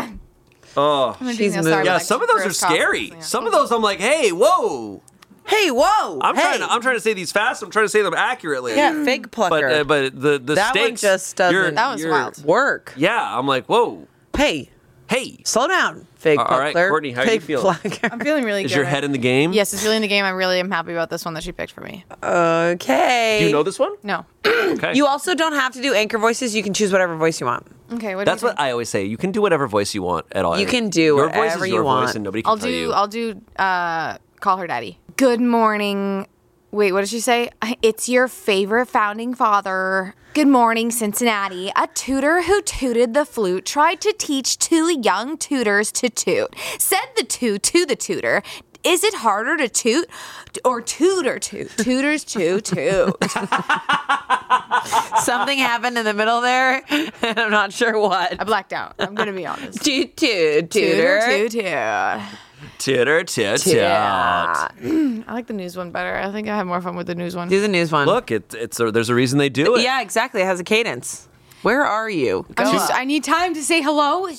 Oh, She's Sorry, moved. but yeah. like Some of those are gross cough. scary. Yeah. Some of those I'm like, hey, whoa. Hey, whoa. I'm hey. trying. To, I'm trying to say these fast. I'm trying to say them accurately. Yeah, fig But plucker. uh, but the the That one stakes just doesn't- you're- That was you're- wild. Work. Yeah, I'm like, whoa, Hey, hey. slow down, fig All right, plucker. Courtney, how you Fig feeling? plucker. I'm feeling really Is good. your head in the game? Yes, it's really in the game. I really am happy about this one that she picked for me. Okay. Do you know this one? No. Okay. You also don't have to do anchor voices. You can choose whatever voice you want. Okay, what do That's you what think? I always say. You can do whatever voice you want at all. You can do your voice whatever is you your want. voice, and nobody can I'll tell do. you. I'll do. Uh, call her daddy. Good morning. Wait, what did she say? It's your favorite founding father. Good morning, Cincinnati. A tutor who tooted the flute tried to teach two young tutors to toot. Said the two to the tutor, is it harder to toot or tutor toot? Tutors to toot. Something happened in the middle there, and I'm not sure what. I blacked out. I'm gonna be honest. Toot toot Tutor, tutor. toot, toot. Titter, tit, tit. I like the news one better. I think I have more fun with the news one. Do the news one. Look, it, it's a, there's a reason they do it. Yeah, exactly. It has a cadence. Where are you? I'm Go just, up. I need time to say hello.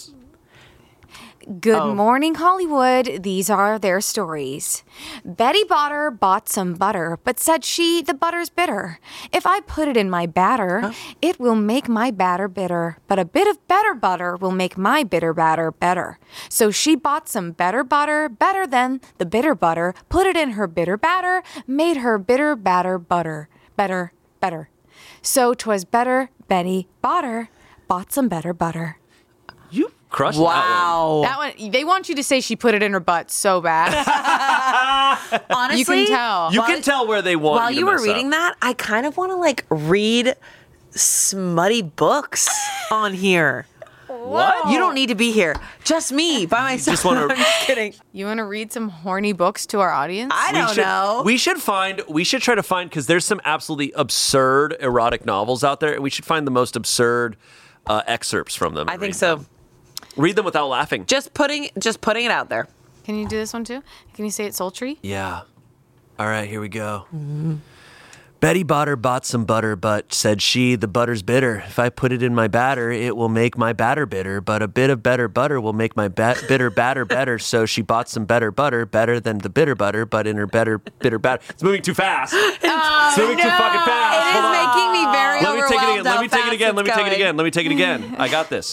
Good Oh. morning, Hollywood. These are their stories. Betty Botter bought some butter, but said she, the butter's bitter. If I put it in my batter, it will make my batter bitter. But a bit of better butter will make my bitter batter better. So she bought some better butter, better than the bitter butter, put it in her bitter batter, made her bitter batter butter. Better, better. So 'twas better Betty Botter bought some better butter. You crushed that Wow. That one, they want you to say she put it in her butt so bad. Honestly, You can tell. one. You While- can tell where they want While you to you were mess reading up. that, I kind of want to like read smutty books on here. What? You don't need to be here. Just me by myself. just wanna- I'm just kidding. You want to read some horny books to our audience? I We don't should, know. We should find. We should try to find because there's some absolutely absurd erotic novels out there. We should find the most absurd uh, excerpts from them. I and think read so. them. Read them without laughing. Just putting just putting it out there. Can you do this one too? Can you say it sultry? Yeah. All right, here we go. Betty Botter bought some butter, but said she, the butter's bitter. If I put it in my batter, it will make my batter bitter. But a bit of better butter will make my ba- bitter batter better. So she bought some better butter, better than the bitter butter, but in her better bitter batter. It's moving too fast. it's moving too fucking fast. It is Hold on. making me very Let me take it again. overwhelmed Let how me take it fast again. Let me it's take it going. again. Let me take it again. I got this.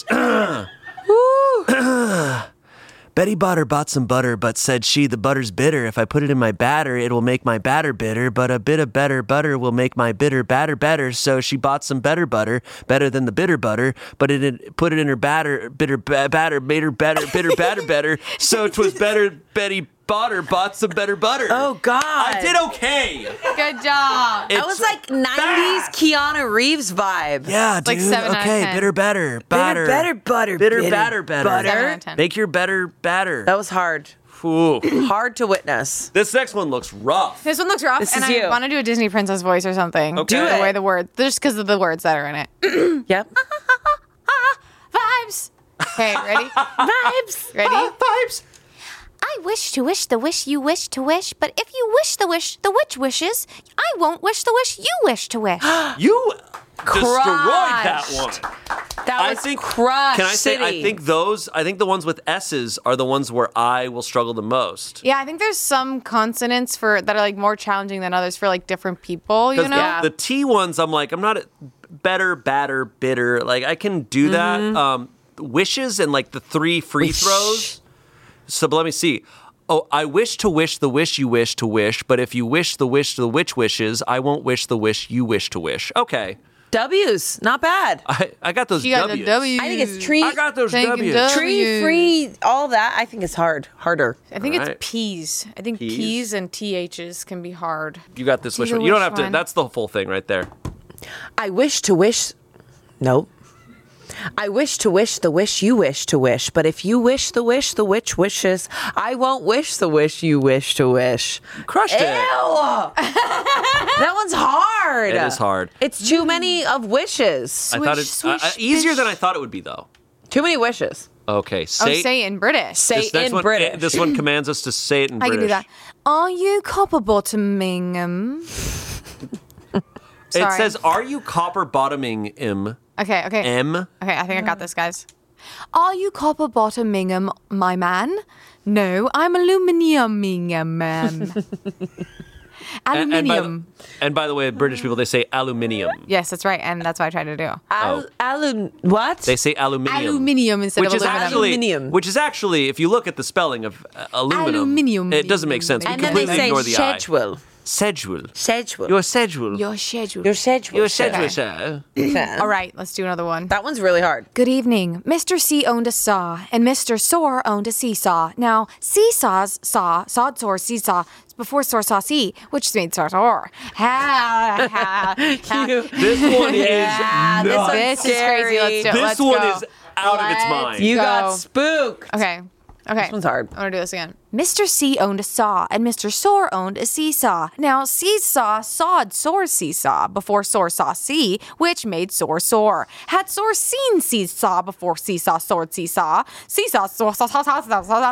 Betty Botter bought some butter, but said she, the butter's bitter. If I put it in my batter, it will make my batter bitter. But a bit of better butter will make my bitter batter better. So she bought some better butter, better than the bitter butter, but it had- put it in her batter, bitter ba- batter, made her better, bitter batter better. So 'twas better Betty Botter bought some better butter. Oh God. I did okay. Good job. That was like nineties Keanu Reeves vibe. Yeah, like dude. seven out of okay, ten. bitter better, batter, better butter, bitter bitter batter better. Seven out butter. of ten. Make your better batter. That was hard. Ooh. Hard to witness. This next one looks rough. This one looks rough, This and is I you. want to do a Disney princess voice or something. Okay. Do The it. way the words, just because of the words that are in it. Yep. Vibes. Okay, ready? Vibes. Ready? Vibes. I wish to wish the wish you wish to wish, but if you wish the wish the witch wishes, I won't wish the wish you wish to wish. You destroyed that Crushed. one. That I was think. Crush Can I say? I City. think those. I think the ones with S's are the ones where I will struggle the most. Yeah, I think there's some consonants for that are like more challenging than others for like different people. You Because know? Yeah. the, the T ones, I'm like, I'm not a, better, badder, bitter. Like I can do that. Mm-hmm. Um, wishes and like the three free Wish. throws. So but let me see. Oh, I wish to wish the wish you wish to wish, but if you wish the wish the witch wishes, I won't wish the wish you wish to wish. Okay, W's. Not bad. I, I got those You got W's. the W. I think it's tree. I got those Thinking W's. W. Tree free. All that. I think is hard. Harder. I think Right. it's P's. I think P's? P's and T H's can be hard. You got this wish Do the one. You don't wish have to. one. That's the full thing right there. I wish to wish. Nope. I wish to wish the wish you wish to wish, but if you wish the wish the witch wishes, I won't wish the wish you wish to wish. Crushed Ew! it. That one's hard. It is hard. It's too many of wishes. I thought it's Swish, uh, uh, swish, easier bish. than I thought it would be, though. Too many wishes. Okay, Oh, say, say it in British. Say this next in one. British. eh, This one commands us to say it in I British. can do that. Are you copper bottoming? It Sorry. says, "Are you copper bottoming him?" Okay, okay. M. Okay, I think I got this, guys. Are you copper bottoming, my man? No, I'm aluminiuming, man. And, and, by Aluminium. the, and by the way, British people they say aluminium. Yes, that's right, and that's what I tried to do. Al- Oh. alum- what? They say aluminium. Aluminium instead which of is aluminum. actually, Aluminium. which is actually, if you look at the spelling of uh, aluminum, Aluminium. it doesn't make sense. We and then they completely say ignore the I. schedule. Schedule. Schedule. Your schedule. Your schedule. Your schedule. Your schedule, Okay. sir. Fan. All right, let's do another one. That one's really hard. Good evening. Mister C owned a saw, and Mister Soar owned a seesaw. Now, seesaws saw, sawed soar, seesaw, before soar saw see, which made soar soar. Ha, ha, ha. This one Yeah, is this nuts. one's This is crazy. Let's do it. This Let's one go. is out of its Let's mind. You go. got spooked. Okay. Okay. This one's hard. I'm gonna do this again. Mister C owned a saw, and Mister Soar owned a seesaw. Now, seesaw sawed soar seesaw before soar saw see, which made soar soar. Had soar seen seesaw before seesaw soared seesaw. Seesaw soar saw saw saw saw saw.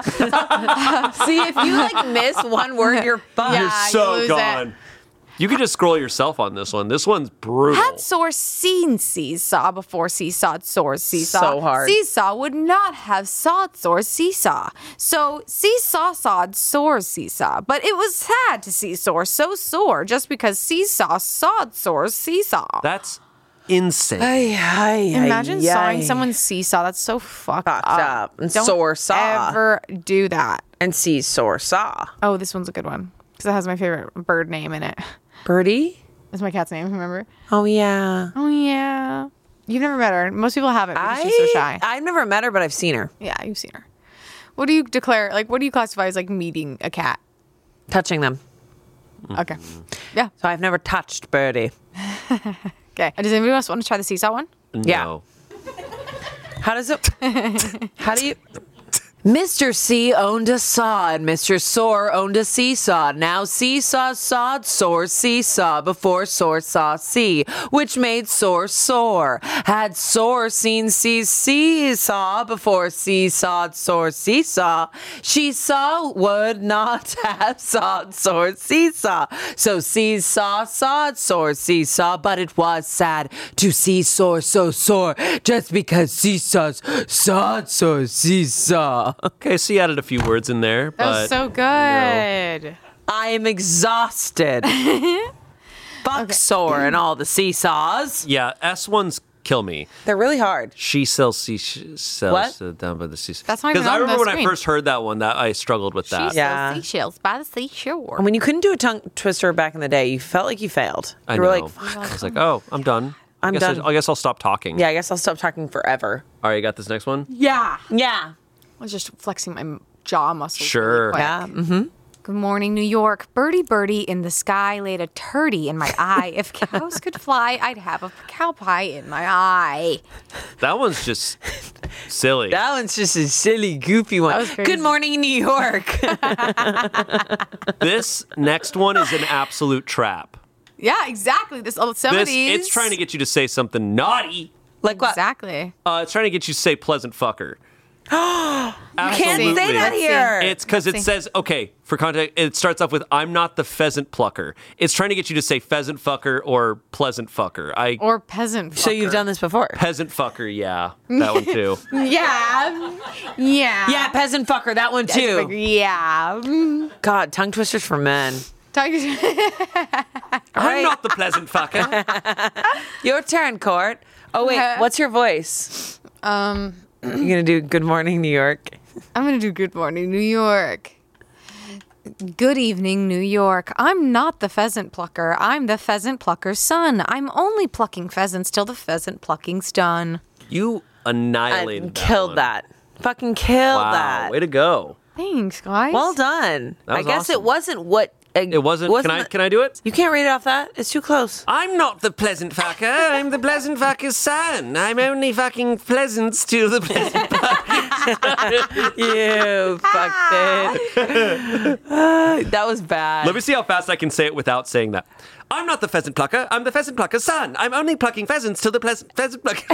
See, if you like miss one word, you're fucked. Yeah. You're you so lose it. gone. You can just scroll yourself on this one. This one's brutal. Had soar seen seesaw before seesaw soared seesaw. So hard. Seesaw would not have sawed soar seesaw. So seesaw sawed soar seesaw. But it was sad to see soar so sore just because seesaw sawed soar seesaw. That's insane. Ay, ay, Imagine ay, sawing ay. someo's seesaw. That's so fucked, Fucked up. up. And Don't soar saw. ever do that. and see soar saw. Oh, this one's a good one because it has my favorite bird name in it. Birdie? That's my cat's name. Remember? Oh yeah. Oh yeah. You've never met her. Most people haven't because I she's so shy. I've never met her, but I've seen her Yeah, you've seen her. What do you declare? Like, what do you classify as like meeting a cat? touching them. Okay. Yeah. So I've never touched Birdie. Okay. Does anybody else want to try the seesaw one? Yeah. No. How does it? How do you? Mister C owned a saw and Mister Soar owned a seesaw. Now seesaw sawed soar seesaw before soar saw see, which made soar soar. Had soar seen see seesaw before seesawed soar seesaw, she saw would not have sawed soar seesaw. So seesaw sawed soar seesaw, but it was sad to see soar so sore just because seesaws sawed soar seesaw. Okay, so you added a few words in there, That but was so good. I am exhausted. Fuck sore and all the seesaws. yeah, S ones kill me. They're really hard. She sells sea sells What? uh, down by the seashore. That's not even Because I on the remember when screen. I first heard that one, that I struggled with that. She Yeah. sells seashells by the seashore. And when you couldn't do a tongue twister back in the day, you felt like you failed. I you know. were like, fuck. I was like, oh, I'm done. I I'm guess done. I, I guess I'll stop talking. Yeah, I guess I'll stop talking forever. All right, you got this next one? Yeah. Yeah. I was just flexing my jaw muscles. Sure. Really quick. Yeah. Mm-hmm. Good morning, New York. Birdie, birdie in the sky laid a turdy in my eye. If cows could fly, I'd have a cow pie in my eye. That one's just silly. That one's just a silly, goofy one. was crazy. Good morning, New York. This next one is an absolute trap. Yeah, exactly. This some This, of these. it's trying to get you to say something naughty. Like what? Exactly. Uh, it's trying to get you to say pleasant fucker. Can't Absolutely. say that Let's see. here. It's because it says, okay, for context, it starts off with, I'm not the pheasant plucker. It's trying to get you to say pheasant fucker or pleasant fucker. I Or peasant. so you've fucker. done this before? Peasant fucker, yeah. That one too. Yeah. Yeah. Yeah, peasant fucker. That one too. Yeah. God, tongue twisters for men. Tigers. I'm not the pleasant fucker. Your turn, Court. Oh wait, Uh-huh. what's your voice? um, You're gonna do Good Morning, New York. I'm gonna do Good Morning, New York. Good evening, New York. I'm not the pheasant plucker. I'm the pheasant plucker's son. I'm only plucking pheasants till the pheasant plucking's done. You I annihilated that killed one. that. Fucking killed Wow, that. way to go. Thanks, guys. Well done. That I was guess awesome. it wasn't what. Uh, It wasn't, can I the- can I do it? You can't read it off that. It's too close. I'm not the pleasant fucker. I'm the pleasant fucker's son. I'm only fucking pleasants to the pleasant You fucked it. Uh, that was bad. Let me see how fast I can say it without saying that. I'm not the pheasant plucker. I'm the pheasant plucker's son. I'm only plucking pheasants till the pleasant pheasant plucker.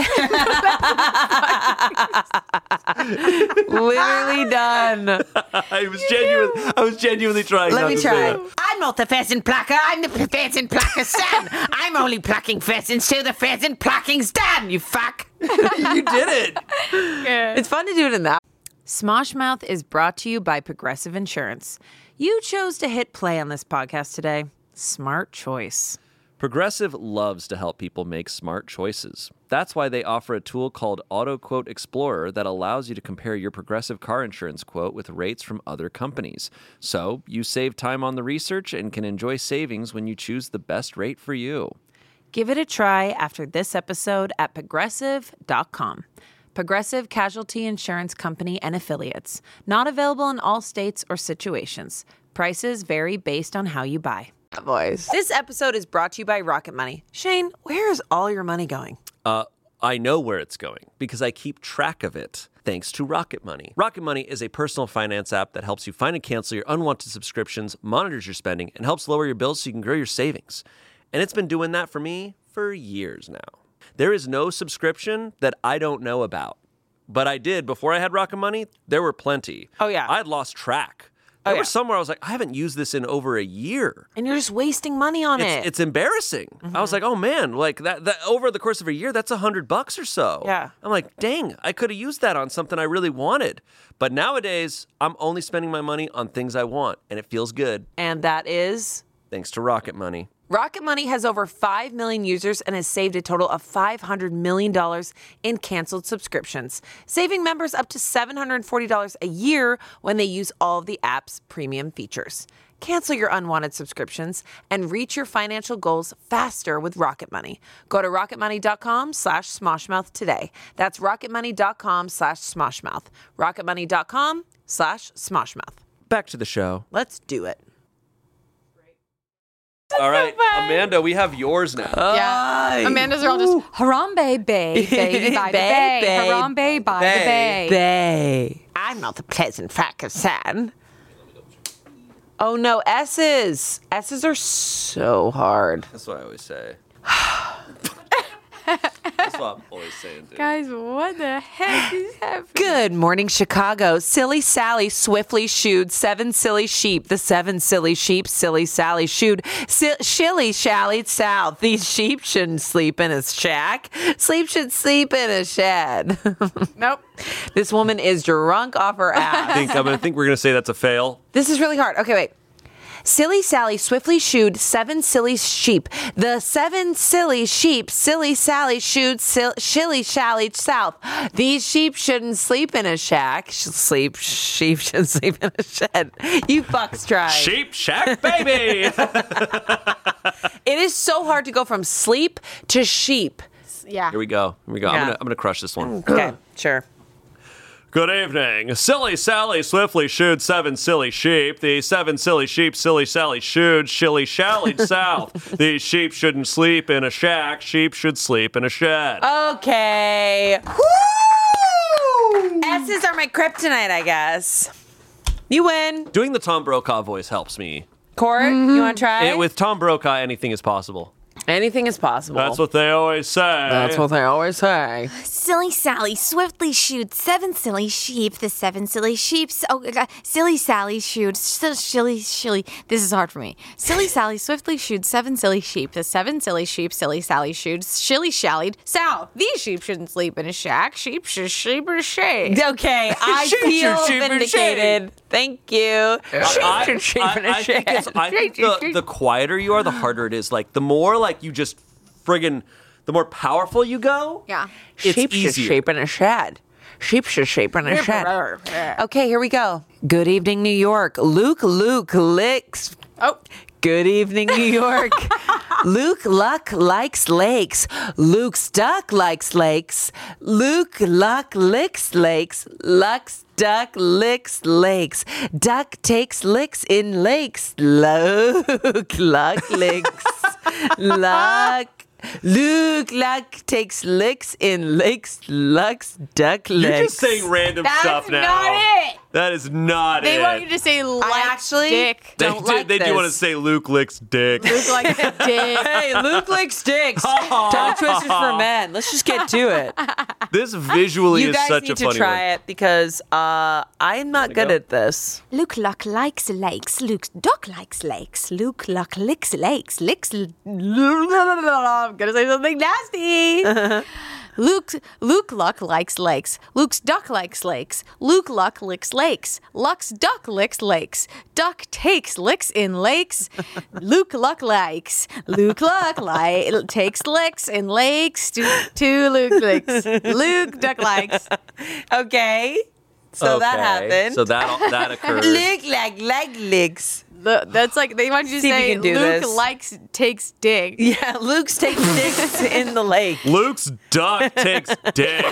Literally done. I was genuine. I was genuinely trying. Let not me to say try. that. I'm not the pheasant plucker. I'm the pheasant plucker's son. I'm only plucking pheasants till the pheasant plucking's done. You fuck. You did it. It's fun to do it in that. Smosh Mouth is brought to you by Progressive Insurance. You chose to hit play on this podcast today. Smart choice. Progressive loves to help people make smart choices. That's why they offer a tool called Auto Quote Explorer that allows you to compare your Progressive car insurance quote with rates from other companies. So you save time on the research and can enjoy savings when you choose the best rate for you. Give it a try after this episode at progressive dot com. Progressive Casualty Insurance Company and Affiliates. Not available in all states or situations. Prices vary based on how you buy. Voice. This episode is brought to you by Rocket Money. Shane, where is all your money going? Uh, I know where it's going because I keep track of it thanks to Rocket Money. Rocket Money is a personal finance app that helps you find and cancel your unwanted subscriptions, monitors your spending, and helps lower your bills so you can grow your savings. And it's been doing that for me for years now. There is no subscription that I don't know about. But I did, before I had Rocket Money, there were plenty. Oh, yeah. I had lost track. There Oh, yeah. was somewhere I was like, I haven't used this in over a year. And you're just wasting money on It's, it. it's embarrassing. I was like, oh man, like that, that over the course of a year, that's a hundred bucks or so. Yeah. I'm like, dang, I could have used that on something I really wanted. But nowadays, I'm only spending my money on things I want, and it feels good and that is... thanks to Rocket Money. Rocket Money has over five million users and has saved a total of five hundred million dollars in canceled subscriptions, saving members up to seven hundred forty dollars a year when they use all of the app's premium features. Cancel your unwanted subscriptions and reach your financial goals faster with Rocket Money. Go to rocketmoney.com slash smoshmouth today. That's rocketmoney.com slash smoshmouth. rocketmoney.com slash smoshmouth. Back to the show. Let's do it. All right, Amanda, we have yours now. Yeah. Amanda's are all just Harambe Bay, baby by the Bay, bay. bay, Harambe by the bay. Bay. I'm not the pleasant fact of sad. Oh no, S's. S's are so hard. That's what I always say. That's what I'm always saying, dude. guys, what the heck is happening? Good morning, Chicago. Silly Sally swiftly shooed seven silly sheep. The seven silly sheep, silly Sally shooed. Si- shilly shallied south. These sheep shouldn't sleep in a shack. Sleep should sleep in a shed. Nope. This woman is drunk off her ass. I think I'm gonna think we're gonna say that's a fail. This is really hard. Okay, wait. Silly Sally swiftly shooed seven silly sheep. The seven silly sheep, silly Sally shooed sil- shilly shally south. These sheep shouldn't sleep in a shack. Sh- Sleep, sheep should sleep in a shed. You fucks try. Sheep Shack, baby. It is so hard to go from sleep to sheep. Yeah. Here we go. Here we go. Yeah. I'm gonna I'm gonna crush this one. Okay, sure. Good evening. Silly Sally swiftly shooed seven silly sheep. The seven silly sheep, silly Sally shooed, shilly shallied south. These sheep shouldn't sleep in a shack. Sheep should sleep in a shed. Okay. Woo! S's are my kryptonite, I guess. You win. Doing the Tom Brokaw voice helps me. Court, mm-hmm. you want to try? And with Tom Brokaw, anything is possible. Anything is possible. That's what they always say. That's what they always say. Silly Sally swiftly shooed seven silly sheep. The seven silly sheeps. Oh, uh, silly Sally shooed. So silly, silly. This is hard for me. Silly Sally swiftly shooed seven silly sheep. The seven silly sheep. Silly Sally shooed. Shilly shallied south. These sheep shouldn't sleep in a shack. Sheep should sleep in a shade. Okay, I Sheep feel should sleep in a vindicated. Thank you. Sheep I, should sleep I, in a I think, shed. it's, I think the, the quieter you are, the harder it is. Like, the more, like, you just friggin', the more powerful you go. Yeah. It's Sheep should easier. shape in a shed. Sheep should shape in a shed. Okay, here we go. Good evening, New York. Luke Luke licks. Oh. Good evening, New York. Luke Luck likes lakes. Luke's duck likes lakes. Luke Luck licks lakes. Luck's duck licks lakes. Duck takes licks in lakes. Luke Luck licks. Luck. Luke Luck takes licks in lakes. Luck's duck licks. You're just saying random That's stuff now. not it. That is not They it. want you to say like actually dick. They, don't do, like they do this. want to say Luke licks dick. Luke likes dick. Hey, Luke likes dicks. Tongue twisters for men. Let's just get to it. This visually You is guys such need a to funny try one. it because uh, I'm not good go? at this. Luke Luck likes lakes. Luke's duck likes lakes. Luke Luck licks lakes. Licks. L- I'm gonna say something nasty. Luke Luke Luck likes lakes. Luke's duck likes lakes. Luke Luck licks lakes. Luck's duck licks lakes. Duck takes licks in lakes. Luke Luck likes. Luke Luck li- takes licks in lakes. Two, two Luke licks. Luke duck likes. Okay. So that Okay, happened. So that that occurred. Luke like like licks. The- That's like they want you to See if you say can do Luke this. likes takes dick. Yeah, Luke's taking dicks in the lake. Luke's duck takes dick.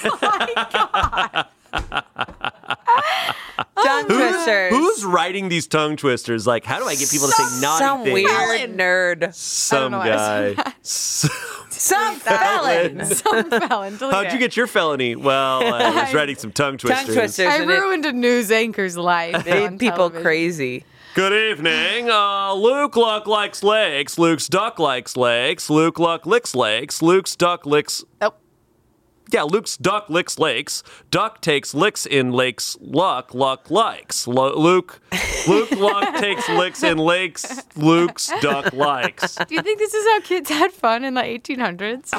Tongue twisters. Who's writing these tongue twisters? Like, how do I get people to say naughty Some things? weird nerd. Some know why I guy. Some- Some felon. Some felon. Delete How'd it. you get your felony? Well, I was writing some tongue twisters. Tongue twisters. I and it ruined a news anchor's life. made on people television. crazy. Good evening. Uh, Luke Luck likes lakes. Luke's duck likes lakes. Luke Luck licks lakes. Luke's duck licks. Oh. Yeah, Luke's duck licks lakes. Duck takes licks in lakes. Luck, Luck likes. Lu- Luke, Luke Luck takes licks in lakes. Luke's duck likes. Do you think this is how kids had fun in the eighteen hundreds?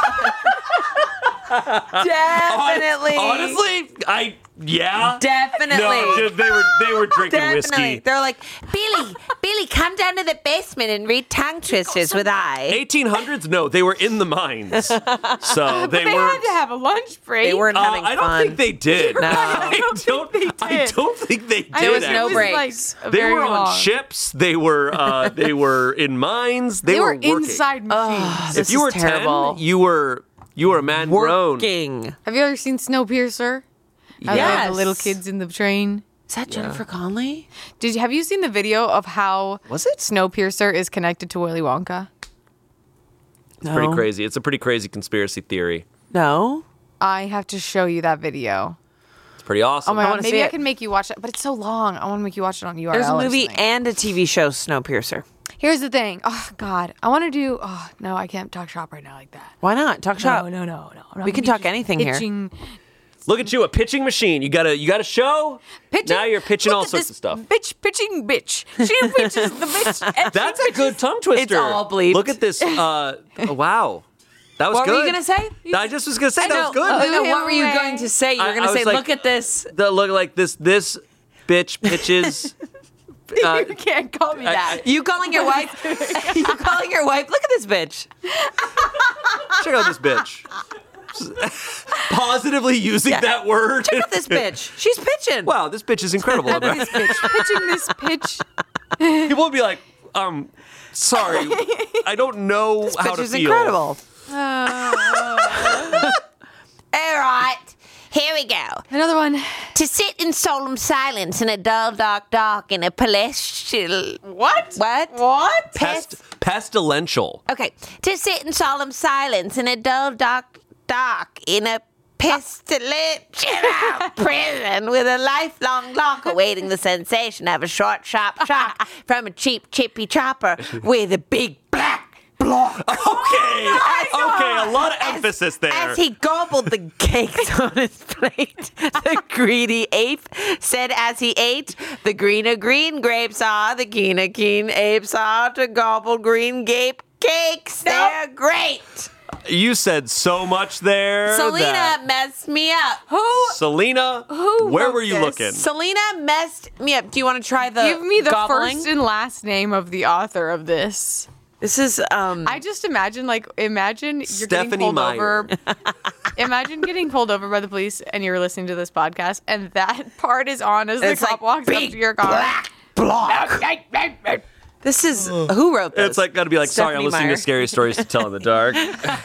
Definitely. Honestly, I yeah. Definitely. No, just- they were they were drinking Definitely. whiskey. They're like, Billy, Billy, come down to the basement and read tongue twisters with I. eighteen hundreds? No, they were in the mines. So they, They weren't. had to have a lunch break. They weren't Uh, having I don't fun. think they did. No. I don't don't. think they I did. don't think they did. I There was it no was breaks. Like They very were on long. ships. They were. Uh, they were in mines. They, They were working. inside machines. This If you is were terrible. ten, you were you were a man grown. Working. Have you ever seen Snowpiercer? How they have Yes. the little kids in the train. Is that Jennifer Connelly? Did you have you seen the video of how Was it? Snowpiercer is connected to Willy Wonka? No. Pretty crazy. It's a pretty crazy conspiracy theory. No. I have to show you that video. It's pretty awesome. Oh my god, wanna see maybe I it. can make you watch it, but it's so long. I want to make you watch it on U R L. There's a or movie something. and a T V show, Snowpiercer. Here's the thing. Oh God, I want to do. Oh no, I can't talk shop right now like that. Why not? Talk shop. No, no, no, no. I'm not We can gonna talk be anything here. pitching, Look at you, a pitching machine. You got a you got a show. Pitching. Now you're pitching Look all at sorts this of stuff. Bitch, pitching, bitch. She pitches the bitch. and That's she a good tongue twister. all bleeped. Look at this. Uh, wow, that was What good. were you going to say? I just was gonna say that No, was good. uh, no, Blew what were you him going to say? You I- were going I to say, was like- look at this. The look like this this bitch pitches. uh, you can't call me that. You calling your wife? You calling your wife? Look at this bitch. check out this bitch. Positively using Yeah. that word. Look at this bitch. She's pitching. Wow, this bitch is incredible. Look at this bitch pitching this pitch. People will be like, um, sorry, I don't know This how bitch to is feel. incredible. All right. Here we go. Another one. To sit in solemn silence in a dull, dark, dark in a palatial. What? What? What? Pest, pestilential. Okay. To sit in solemn silence in a dull, dark, dark in a pestilential prison with a lifelong lock awaiting the sensation of a short, sharp shock from a cheap, chippy chopper with a big black block. Okay. Okay, a lot of emphasis there. As he gobbled the cakes on his plate, the greedy ape said as he ate, the greener green grapes are, the keener keen apes are to gobble green gape cakes. They're great. You said so much there. Selena that- messed me up. Who? Selena, Who where wrote were you this? looking? Selena messed me up. Do you want to try the Give me the gobbling? first and last name of the author of this. This is um I just imagine, like, imagine you're Stephanie getting pulled Meyer. over. Imagine getting pulled over by the police and you're listening to this podcast, and that part is on as the It's cop like walks up big to your car. block. This is who wrote this? It's like got to be like, sorry, I'm Stephanie listening Meyer. to scary stories to tell in the dark.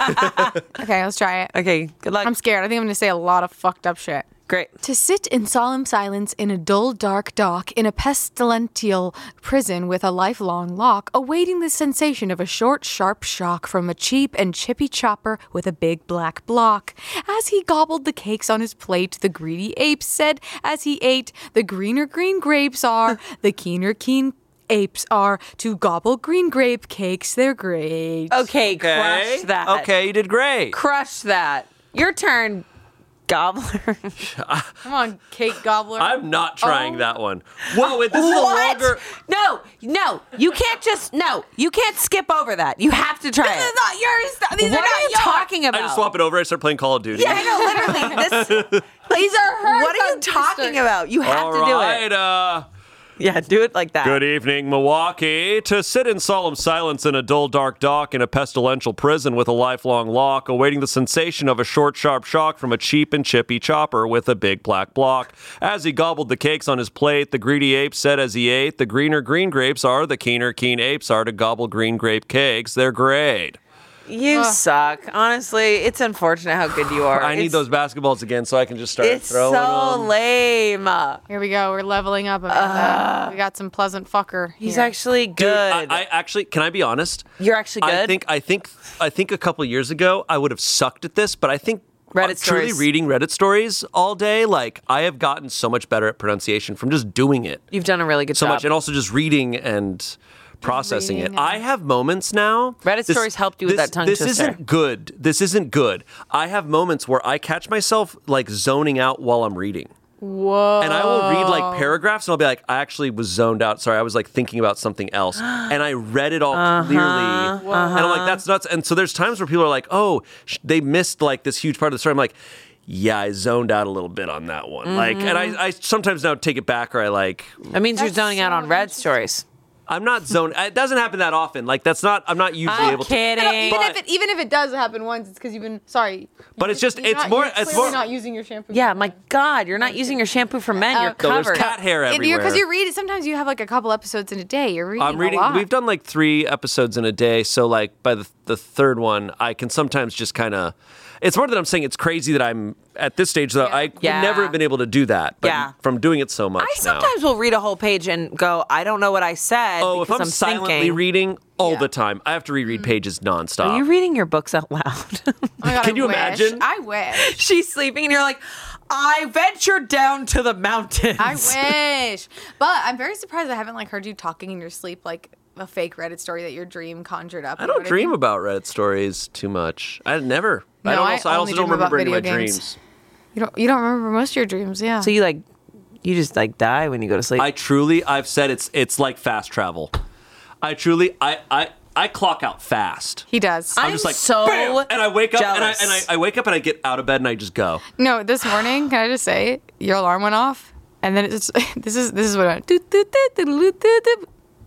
Okay, let's try it. Okay, good luck. I'm scared. I think I'm gonna say a lot of fucked up shit. Great. To sit in solemn silence in a dull, dark dock in a pestilential prison with a lifelong lock, awaiting the sensation of a short, sharp shock from a cheap and chippy chopper with a big black block. As he gobbled the cakes on his plate, the greedy ape said as he ate, the greener green grapes are, the keener keen apes are to gobble green grape cakes. They're great. Okay, Okay. crush that. Okay, you did great. Crush that. Your turn, gobbler. Come on, cake gobbler. I'm not trying Oh. that one. Whoa, wait, this is a What? longer. No, no. You can't just no. You can't skip over that. You have to try This it. is not yours. These what are are not you yours. talking about? I just swap it over. I start playing Call of Duty. Yeah, I know. Literally, this. These are hers. What are you I'm talking sister. about? You have All to do right, it. uh, Yeah, do it like that. good evening, Milwaukee. To sit in solemn silence in a dull, dark dock in a pestilential prison with a lifelong lock, awaiting the sensation of a short, sharp shock from a cheap and chippy chopper with a big black block. As he gobbled the cakes on his plate, the greedy ape said as he ate, the greener green grapes are, the keener keen apes are to gobble green grape cakes. They're great. You suck. Honestly, it's unfortunate how good you are. I need It's- those basketballs again so I can just start It's throwing so them. lame. Here we go. We're leveling up. Amanda. we got some pleasant fucker. He's here. actually Dude, good. I, I actually, can I be honest? You're actually good. I think, I think, I think a couple years ago I would have sucked at this, but I think Reddit uh, truly stories. reading Reddit stories all day, like I have gotten so much better at pronunciation from just doing it You've done a really good so job. much, and also just reading and processing reading it. I have moments now. Reddit stories helped you with this- that tongue This twister. isn't good. This isn't good. I have moments where I catch myself like zoning out while I'm reading. Whoa. And I will read like paragraphs and I'll be like, I actually was zoned out. Sorry, I was like thinking about something else. And I read it all Uh-huh. clearly. And I'm like, that's nuts. And so there's times where people are like, oh, sh- they missed like this huge part of the story. I'm like, yeah, I zoned out a little bit on that one. Like, and Mm-hmm. I, I sometimes now take it back or I like, That means you're That's zoning out so on Red stories. I'm not zoned. It doesn't happen that often. Like, that's not, I'm not usually I'm able to. kidding. No, even But- if it even if it does happen once, it's because you've been sorry. But it's just- You're it's not- more- You're it's clearly more- not using your shampoo. Yeah, my God, you're not using your shampoo for men. You're Uh, So there's covered. cat hair everywhere. Because you read it. Sometimes you have like a couple episodes in a day. You're reading. I'm reading. A lot. We've done like three episodes in a day, so like by the the third one, I can sometimes just kind of. It's more that I'm saying it's crazy that I'm at this stage though. I would Yeah. never have been able to do that. But Yeah. from doing it so much I now. sometimes will read a whole page and go, I don't know what I said. Oh, if because I'm, silently thinking. reading all Yeah. the time, I have to reread pages nonstop. Are you reading your books out loud? Oh my God, Can I you wish. imagine? I wish. She's sleeping and you're like, I ventured down to the mountains. I wish. But I'm very surprised I haven't like heard you talking in your sleep like a fake Reddit story that your dream conjured up. I You know don't what dream mean? about Reddit stories too much. I never. I No, don't. I Also, I also only don't dream about remember any of my video games. dreams. You don't. You don't remember most of your dreams. Yeah. So you like, you just like die when you go to sleep. I truly, I've said it's it's like fast travel. I truly, I I I clock out fast. he does. I'm just like, so bam! And I wake up and I, jealous. and I, I wake up and I get out of bed and I just go. No, this morning, can I just say, your alarm went off, and then it's this is this is what I went. Doot, doot, doot, doot, doot, doot, doot.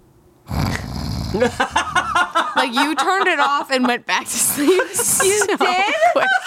Like you turned it off and went back to sleep. You did?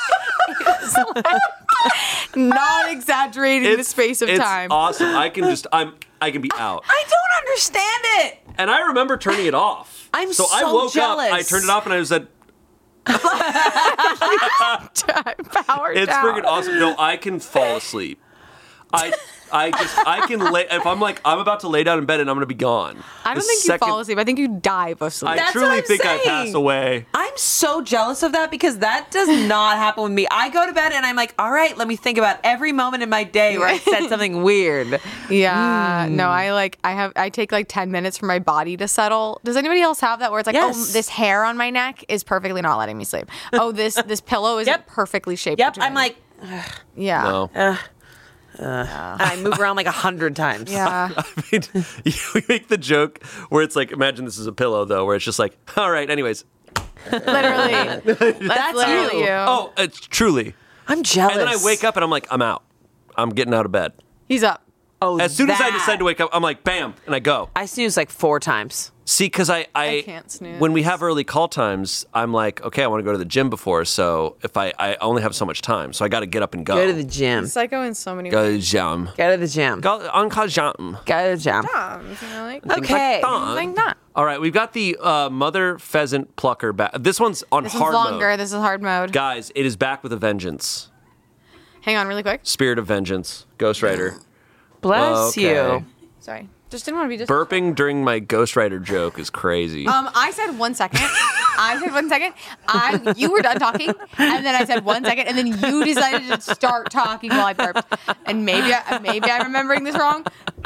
Not exaggerating the space of it's time. awesome. I can just I'm I can be out. I don't understand it. And I remember turning it off. I'm so I so woke jealous. up, I turned it off and I was at Power It's down. freaking awesome. No, I can fall asleep. I I just I can lay if I'm like I'm about to lay down in bed and I'm gonna be gone. I don't The think second- you fall asleep. I think you dive of sleep. I That's truly what I'm think I saying. pass away. I'm so jealous of that because that does not happen with me. I go to bed and I'm like, all right, let me think about every moment in my day where I said something weird. Yeah, Hmm. no, I like I have I take like ten minutes for my body to settle. Does anybody else have that where it's like, oh, Yes. this hair on my neck is perfectly not letting me sleep. Oh, this this pillow isn't Yep. perfectly shaped. Yep. between I'm me. like, yeah, No. and I move around like a hundred times. yeah. I mean, we make the joke where it's like, imagine this is a pillow though, where it's just like, all right, anyways. Literally, that's literally you. Oh, it's truly. I'm jealous. And then I wake up and I'm like, I'm out. I'm getting out of bed. He's up. Oh, As soon as I that. decide to wake up, I'm like, bam, and I go. I snooze like four times. See, because I, I, I can't snooze. when we have early call times, I'm like, okay, I want to go to the gym before, so if I, I only have so much time, so I got to get up and go. Go to the gym. Psycho in so many Go to ways. the gym. Go to the gym. Go, Go on call jump. to the gym. Um, you know, like, Okay. like that. All right, we've got the uh, mother pheasant plucker back. This one's on This hard is longer. mode. This is hard mode. Guys, it is back with a vengeance. Hang on, really quick. Spirit of vengeance. Ghost Rider. Bless Okay. you. Sorry, just didn't want to be just. Burping during my Ghost Rider joke is crazy. Um, I said one second. I said one second. I you were done talking, and then I said one second, and then you decided to start talking while I burped. And maybe I, maybe I'm remembering this wrong,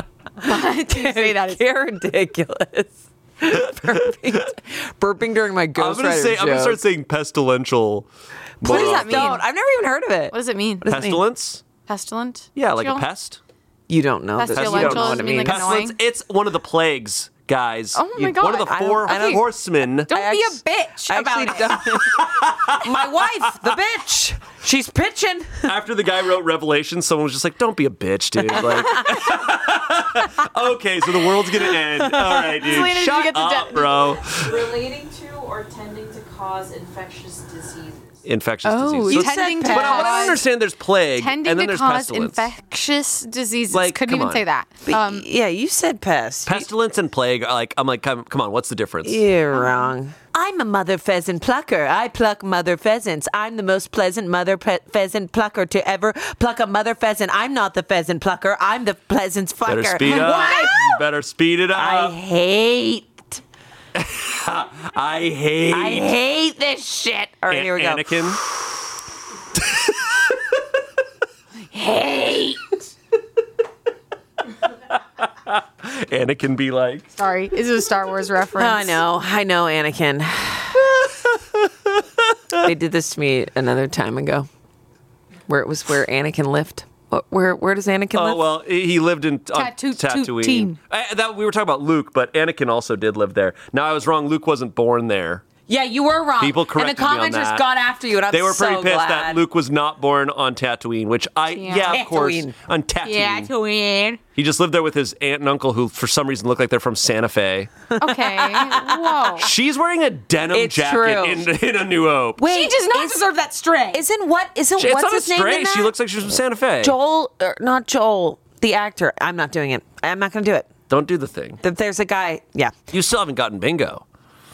but to say that is You're ridiculous. burping, burping during my I'm Ghost gonna Rider say I'm gonna joke. start saying pestilential. What does more that mean? Don't. I've never even heard of it. what does it mean? does it mean? Pestilence? Pestilent? Yeah, like a Chill? pest. You don't know this. You don't Pestilential know what does it it mean means. like Pestilence. annoying? It's one of the plagues, guys. Oh my You- One of God. the I don't- four I don't- horsemen. Don't I be act- a bitch I about actually it. don't- My wife, the bitch. She's pitching. After the guy wrote Revelation, someone was just like, "Don't be a bitch, dude." Like, okay, so the world's gonna end. All right, dude. Selena, did you Shut get the up, de- bro. Relating to or tending to cause infectious diseases. Infectious Oh, disease. you So- tending to pest. but I, but I cause, understand there's plague, tending and then to there's cause pestilence. infectious diseases. Like, Couldn't come even on. say that. But Um, yeah, you said pest. Pestilence and plague are like, I'm like, come, come on, what's the difference? You're wrong. I'm a mother pheasant plucker. I pluck mother pheasants. I'm the most pleasant mother pe- pheasant plucker to ever pluck a mother pheasant. I'm not the pheasant plucker. I'm the pheasant plucker. Better speed up. What? You better speed it I up. hate. I hate. I hate this shit. All right, here we go. Anakin. Hate. Anakin be like. sorry, this is a Star Wars reference. I know. I know, Anakin. They did this to me another time ago, where it was where Anakin lived. What- Where where does Anakin Oh live? well, he lived in on Tatoo- Tatooine. Tootine. I, that we were talking about Luke, but Anakin also did live there. Now I was wrong. Luke wasn't born there. Yeah, you were wrong. People and corrected the me on commenters that. got after you, and I'm They were so pretty pissed glad. that Luke was not born on Tatooine, which I Yeah. yeah, of course Tatooine. on Tatooine. Yeah, to win. He just lived there with his aunt and uncle, who for some reason look like they're from Santa Fe. Okay. Whoa. She's wearing a denim It's jacket true. in, in A New Hope. Wait, She does not is- deserve that stray. Isn't what? Isn't It's what's not a his name in stray. that? She looks like she's from Santa Fe. Joel, or not Joel, the actor. I'm not doing it. I'm not going to do it. Don't do the thing. Th- There's a guy. Yeah. You still haven't gotten bingo.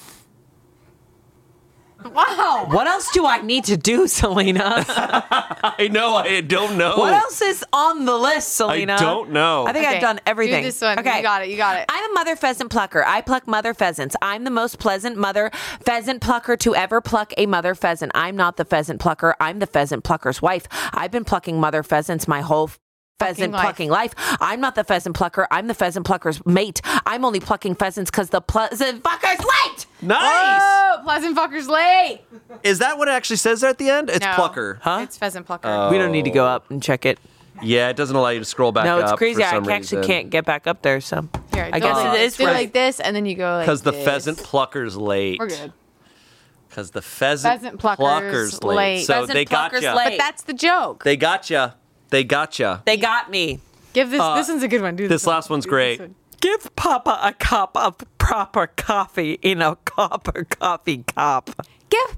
Wow. What else do I need to do, Selena? I know. I don't know. What else is on the list, Selena? I don't know. I think Okay, I've done everything. do this one. Okay. You got it, you got it. I'm a mother pheasant plucker. I pluck mother pheasants. I'm the most pleasant mother pheasant plucker to ever pluck a mother pheasant. I'm not the pheasant plucker. I'm the pheasant plucker's wife. I've been plucking mother pheasants my whole pheasant life. plucking life. I'm not the pheasant plucker. I'm the pheasant plucker's mate. I'm only plucking pheasants because the pleasant plucker's late. Nice. Oh, Pleasant Fucker's late. Is that what it actually says there at the end? It's No. plucker. Huh? It's Pheasant Plucker. We don't need to go up and check it. Yeah, it doesn't allow you to scroll back No, up. it's crazy. For I some actually reason. can't get back up there. So Here, I go guess like it this. is Do it right. like this, and then you go like Because the this. pheasant plucker's late. We're good. Because the pheasant, Pheasant plucker's late. late. So Pheasant they got plucker's you. late. But that's the joke. They got you. They got you. They got me. Give this. this one's a good one. Do this. This last one's Do great. this one. Give Papa a cup of proper coffee in a copper coffee cup. Give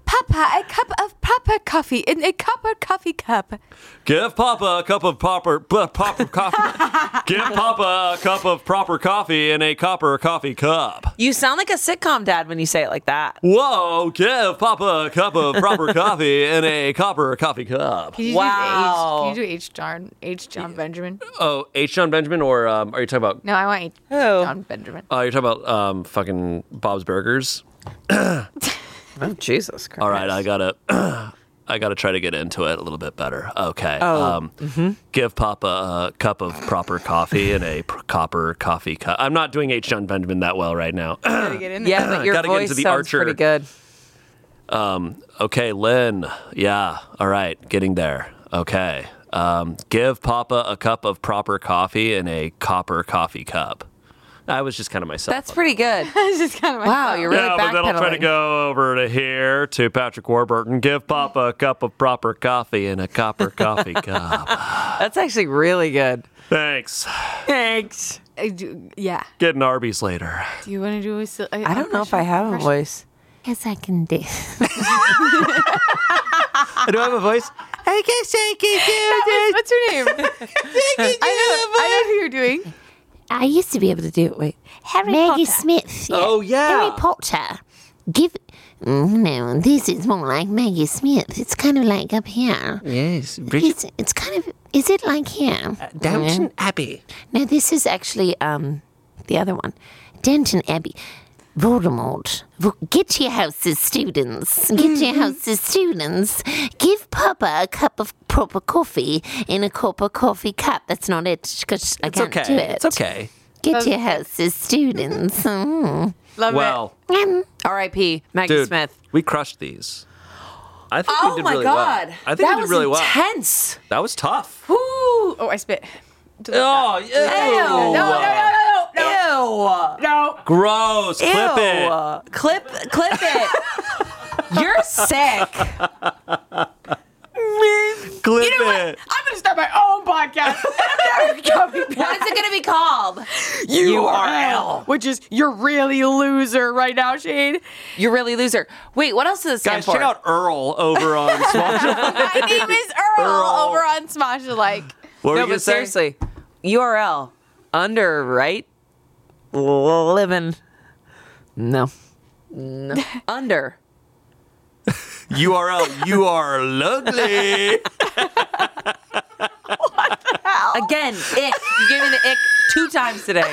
Papa a cup of proper coffee in a copper coffee cup. Give Papa a cup of proper p- proper coffee. Give Papa a cup of proper coffee in a copper coffee cup. You sound like a sitcom dad when you say it like that. Whoa! Give Papa a cup of proper coffee in a copper coffee cup. Can you Wow. do H? Can you do H. John H. John Benjamin? Oh, H. John Benjamin, or um, are you talking about? No, I want H. Who? John Benjamin. Uh, you're talking about um, fucking Bob's Burgers. Oh, Jesus Christ. All right, I gotta, I gotta try to get into it a little bit better. Okay. Oh, Um, Give Papa a cup of proper coffee in a pr- copper coffee cup. I'm not doing H. John Benjamin that well right now. Gotta get in there. Yeah, but your Gotta get voice into the sounds Archer. pretty good. Okay, Lynn. Yeah. All right, getting there. Okay. Um, give Papa a cup of proper coffee in a copper coffee cup. I was just kind of myself. That's pretty good. It's just kind of Wow, you're really yeah, but then I'll try to backpedaling. go over to here to Patrick Warburton. Give Papa a cup of proper coffee in a copper coffee cup. That's actually really good. Thanks. Thanks. I do, yeah. Getting Arby's later. Do you want to do a? sil- I don't know if I have a voice. Yes, I can do. Do I have a voice? I guess I can What's your name? I know. I know who you're doing. I used to be able to do it. Wait. Harry Maggie Potter. Smith. Yeah. Oh, yeah. Harry Potter. Give. Mm, No, this is more like Maggie Smith. It's kind of like up here. Yes, Bridget It's, it's kind of. Is it like here? Downton Abbey. No, this is actually um the other one, Downton Abbey. Voldemort, Vo- get to your houses, students. Get to your houses, students. Give Papa a cup of proper coffee in a copper coffee cup. That's not it, because I It's can't okay. do it. It's okay. Get to your houses, students. Mm. Love Well, Mm. R I P Maggie dude, Smith. we crushed these. I think Oh we did my really God. well. I think that we did was really well. intense. That was tough. it. Ooh. Oh, I spit. Oh, ew. No, no, no, no, no. No. Gross. Ew. Clip it. Ew. Clip, clip it. You're sick. Clip You know what? it. I'm gonna start my own podcast. And I'm never coming back. What is it going to be called? U R L, which is you're really a loser right now, Shane. You're really loser. Wait, what else does it stand Guys, for? check out Earl over on Small Shop. My name is Earl, Earl. over on Smosh Alike. What were No, you gonna but say? seriously, U R L under right living. No, no under. U R L, you are lovely. Again, ick. You gave me the ick two times today.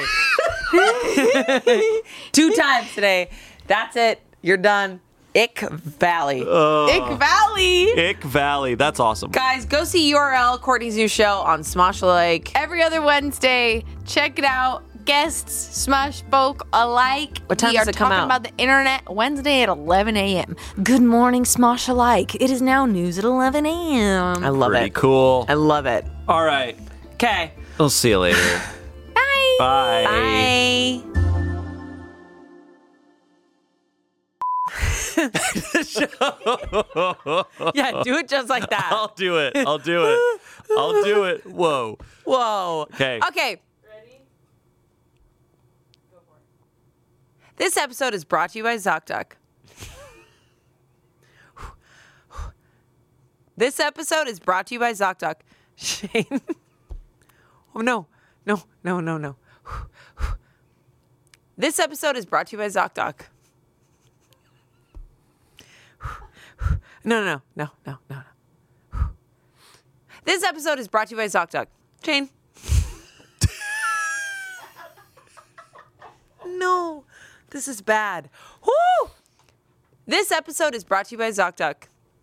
two times today. That's it. You're done. Ick Valley. Ick Valley. Ick Valley. That's awesome. Guys, go see U R L, Courtney's new show on Smosh Alike. Every other Wednesday. Check it out. Guests, Smosh folk alike. What time we does are it come talking out? about the internet Wednesday at eleven a.m. Good morning, Smosh Alike. It is now news at eleven a.m. I love Pretty it. cool. I love it. All right. Okay. We'll see you later. Bye. Bye. Bye. Yeah, do it just like that. I'll do it. I'll do it. I'll do it. Whoa. Whoa. Okay. Okay. This episode is brought to you by ZocDoc. This episode is brought to you by ZocDoc. Shane. Oh, no. No, no, no, no. This episode is brought to you by ZocDoc. No, no, no, no, no, no. This episode is brought to you by ZocDoc. Shane. No, this is bad. Woo! This episode is brought to you by ZocDoc.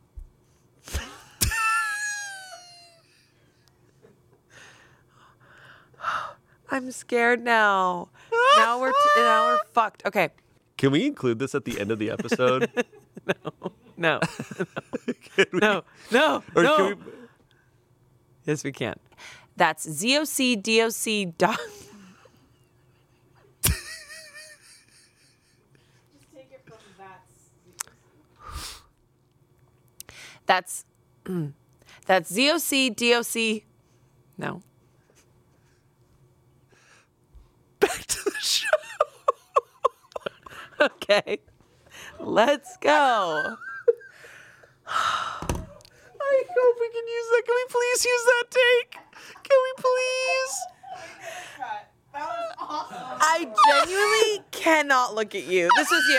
I'm scared now. Now we're t- now we're fucked. Okay. Can we include this at the end of the episode? No. No. No. Or no. can we? Yes, we can. That's zocdoc dot. That's that's zocdoc. No. Back to the show. Okay. Let's go. I hope we can use that. Can we please use that take? Can we please? I genuinely cannot look at you. This was you.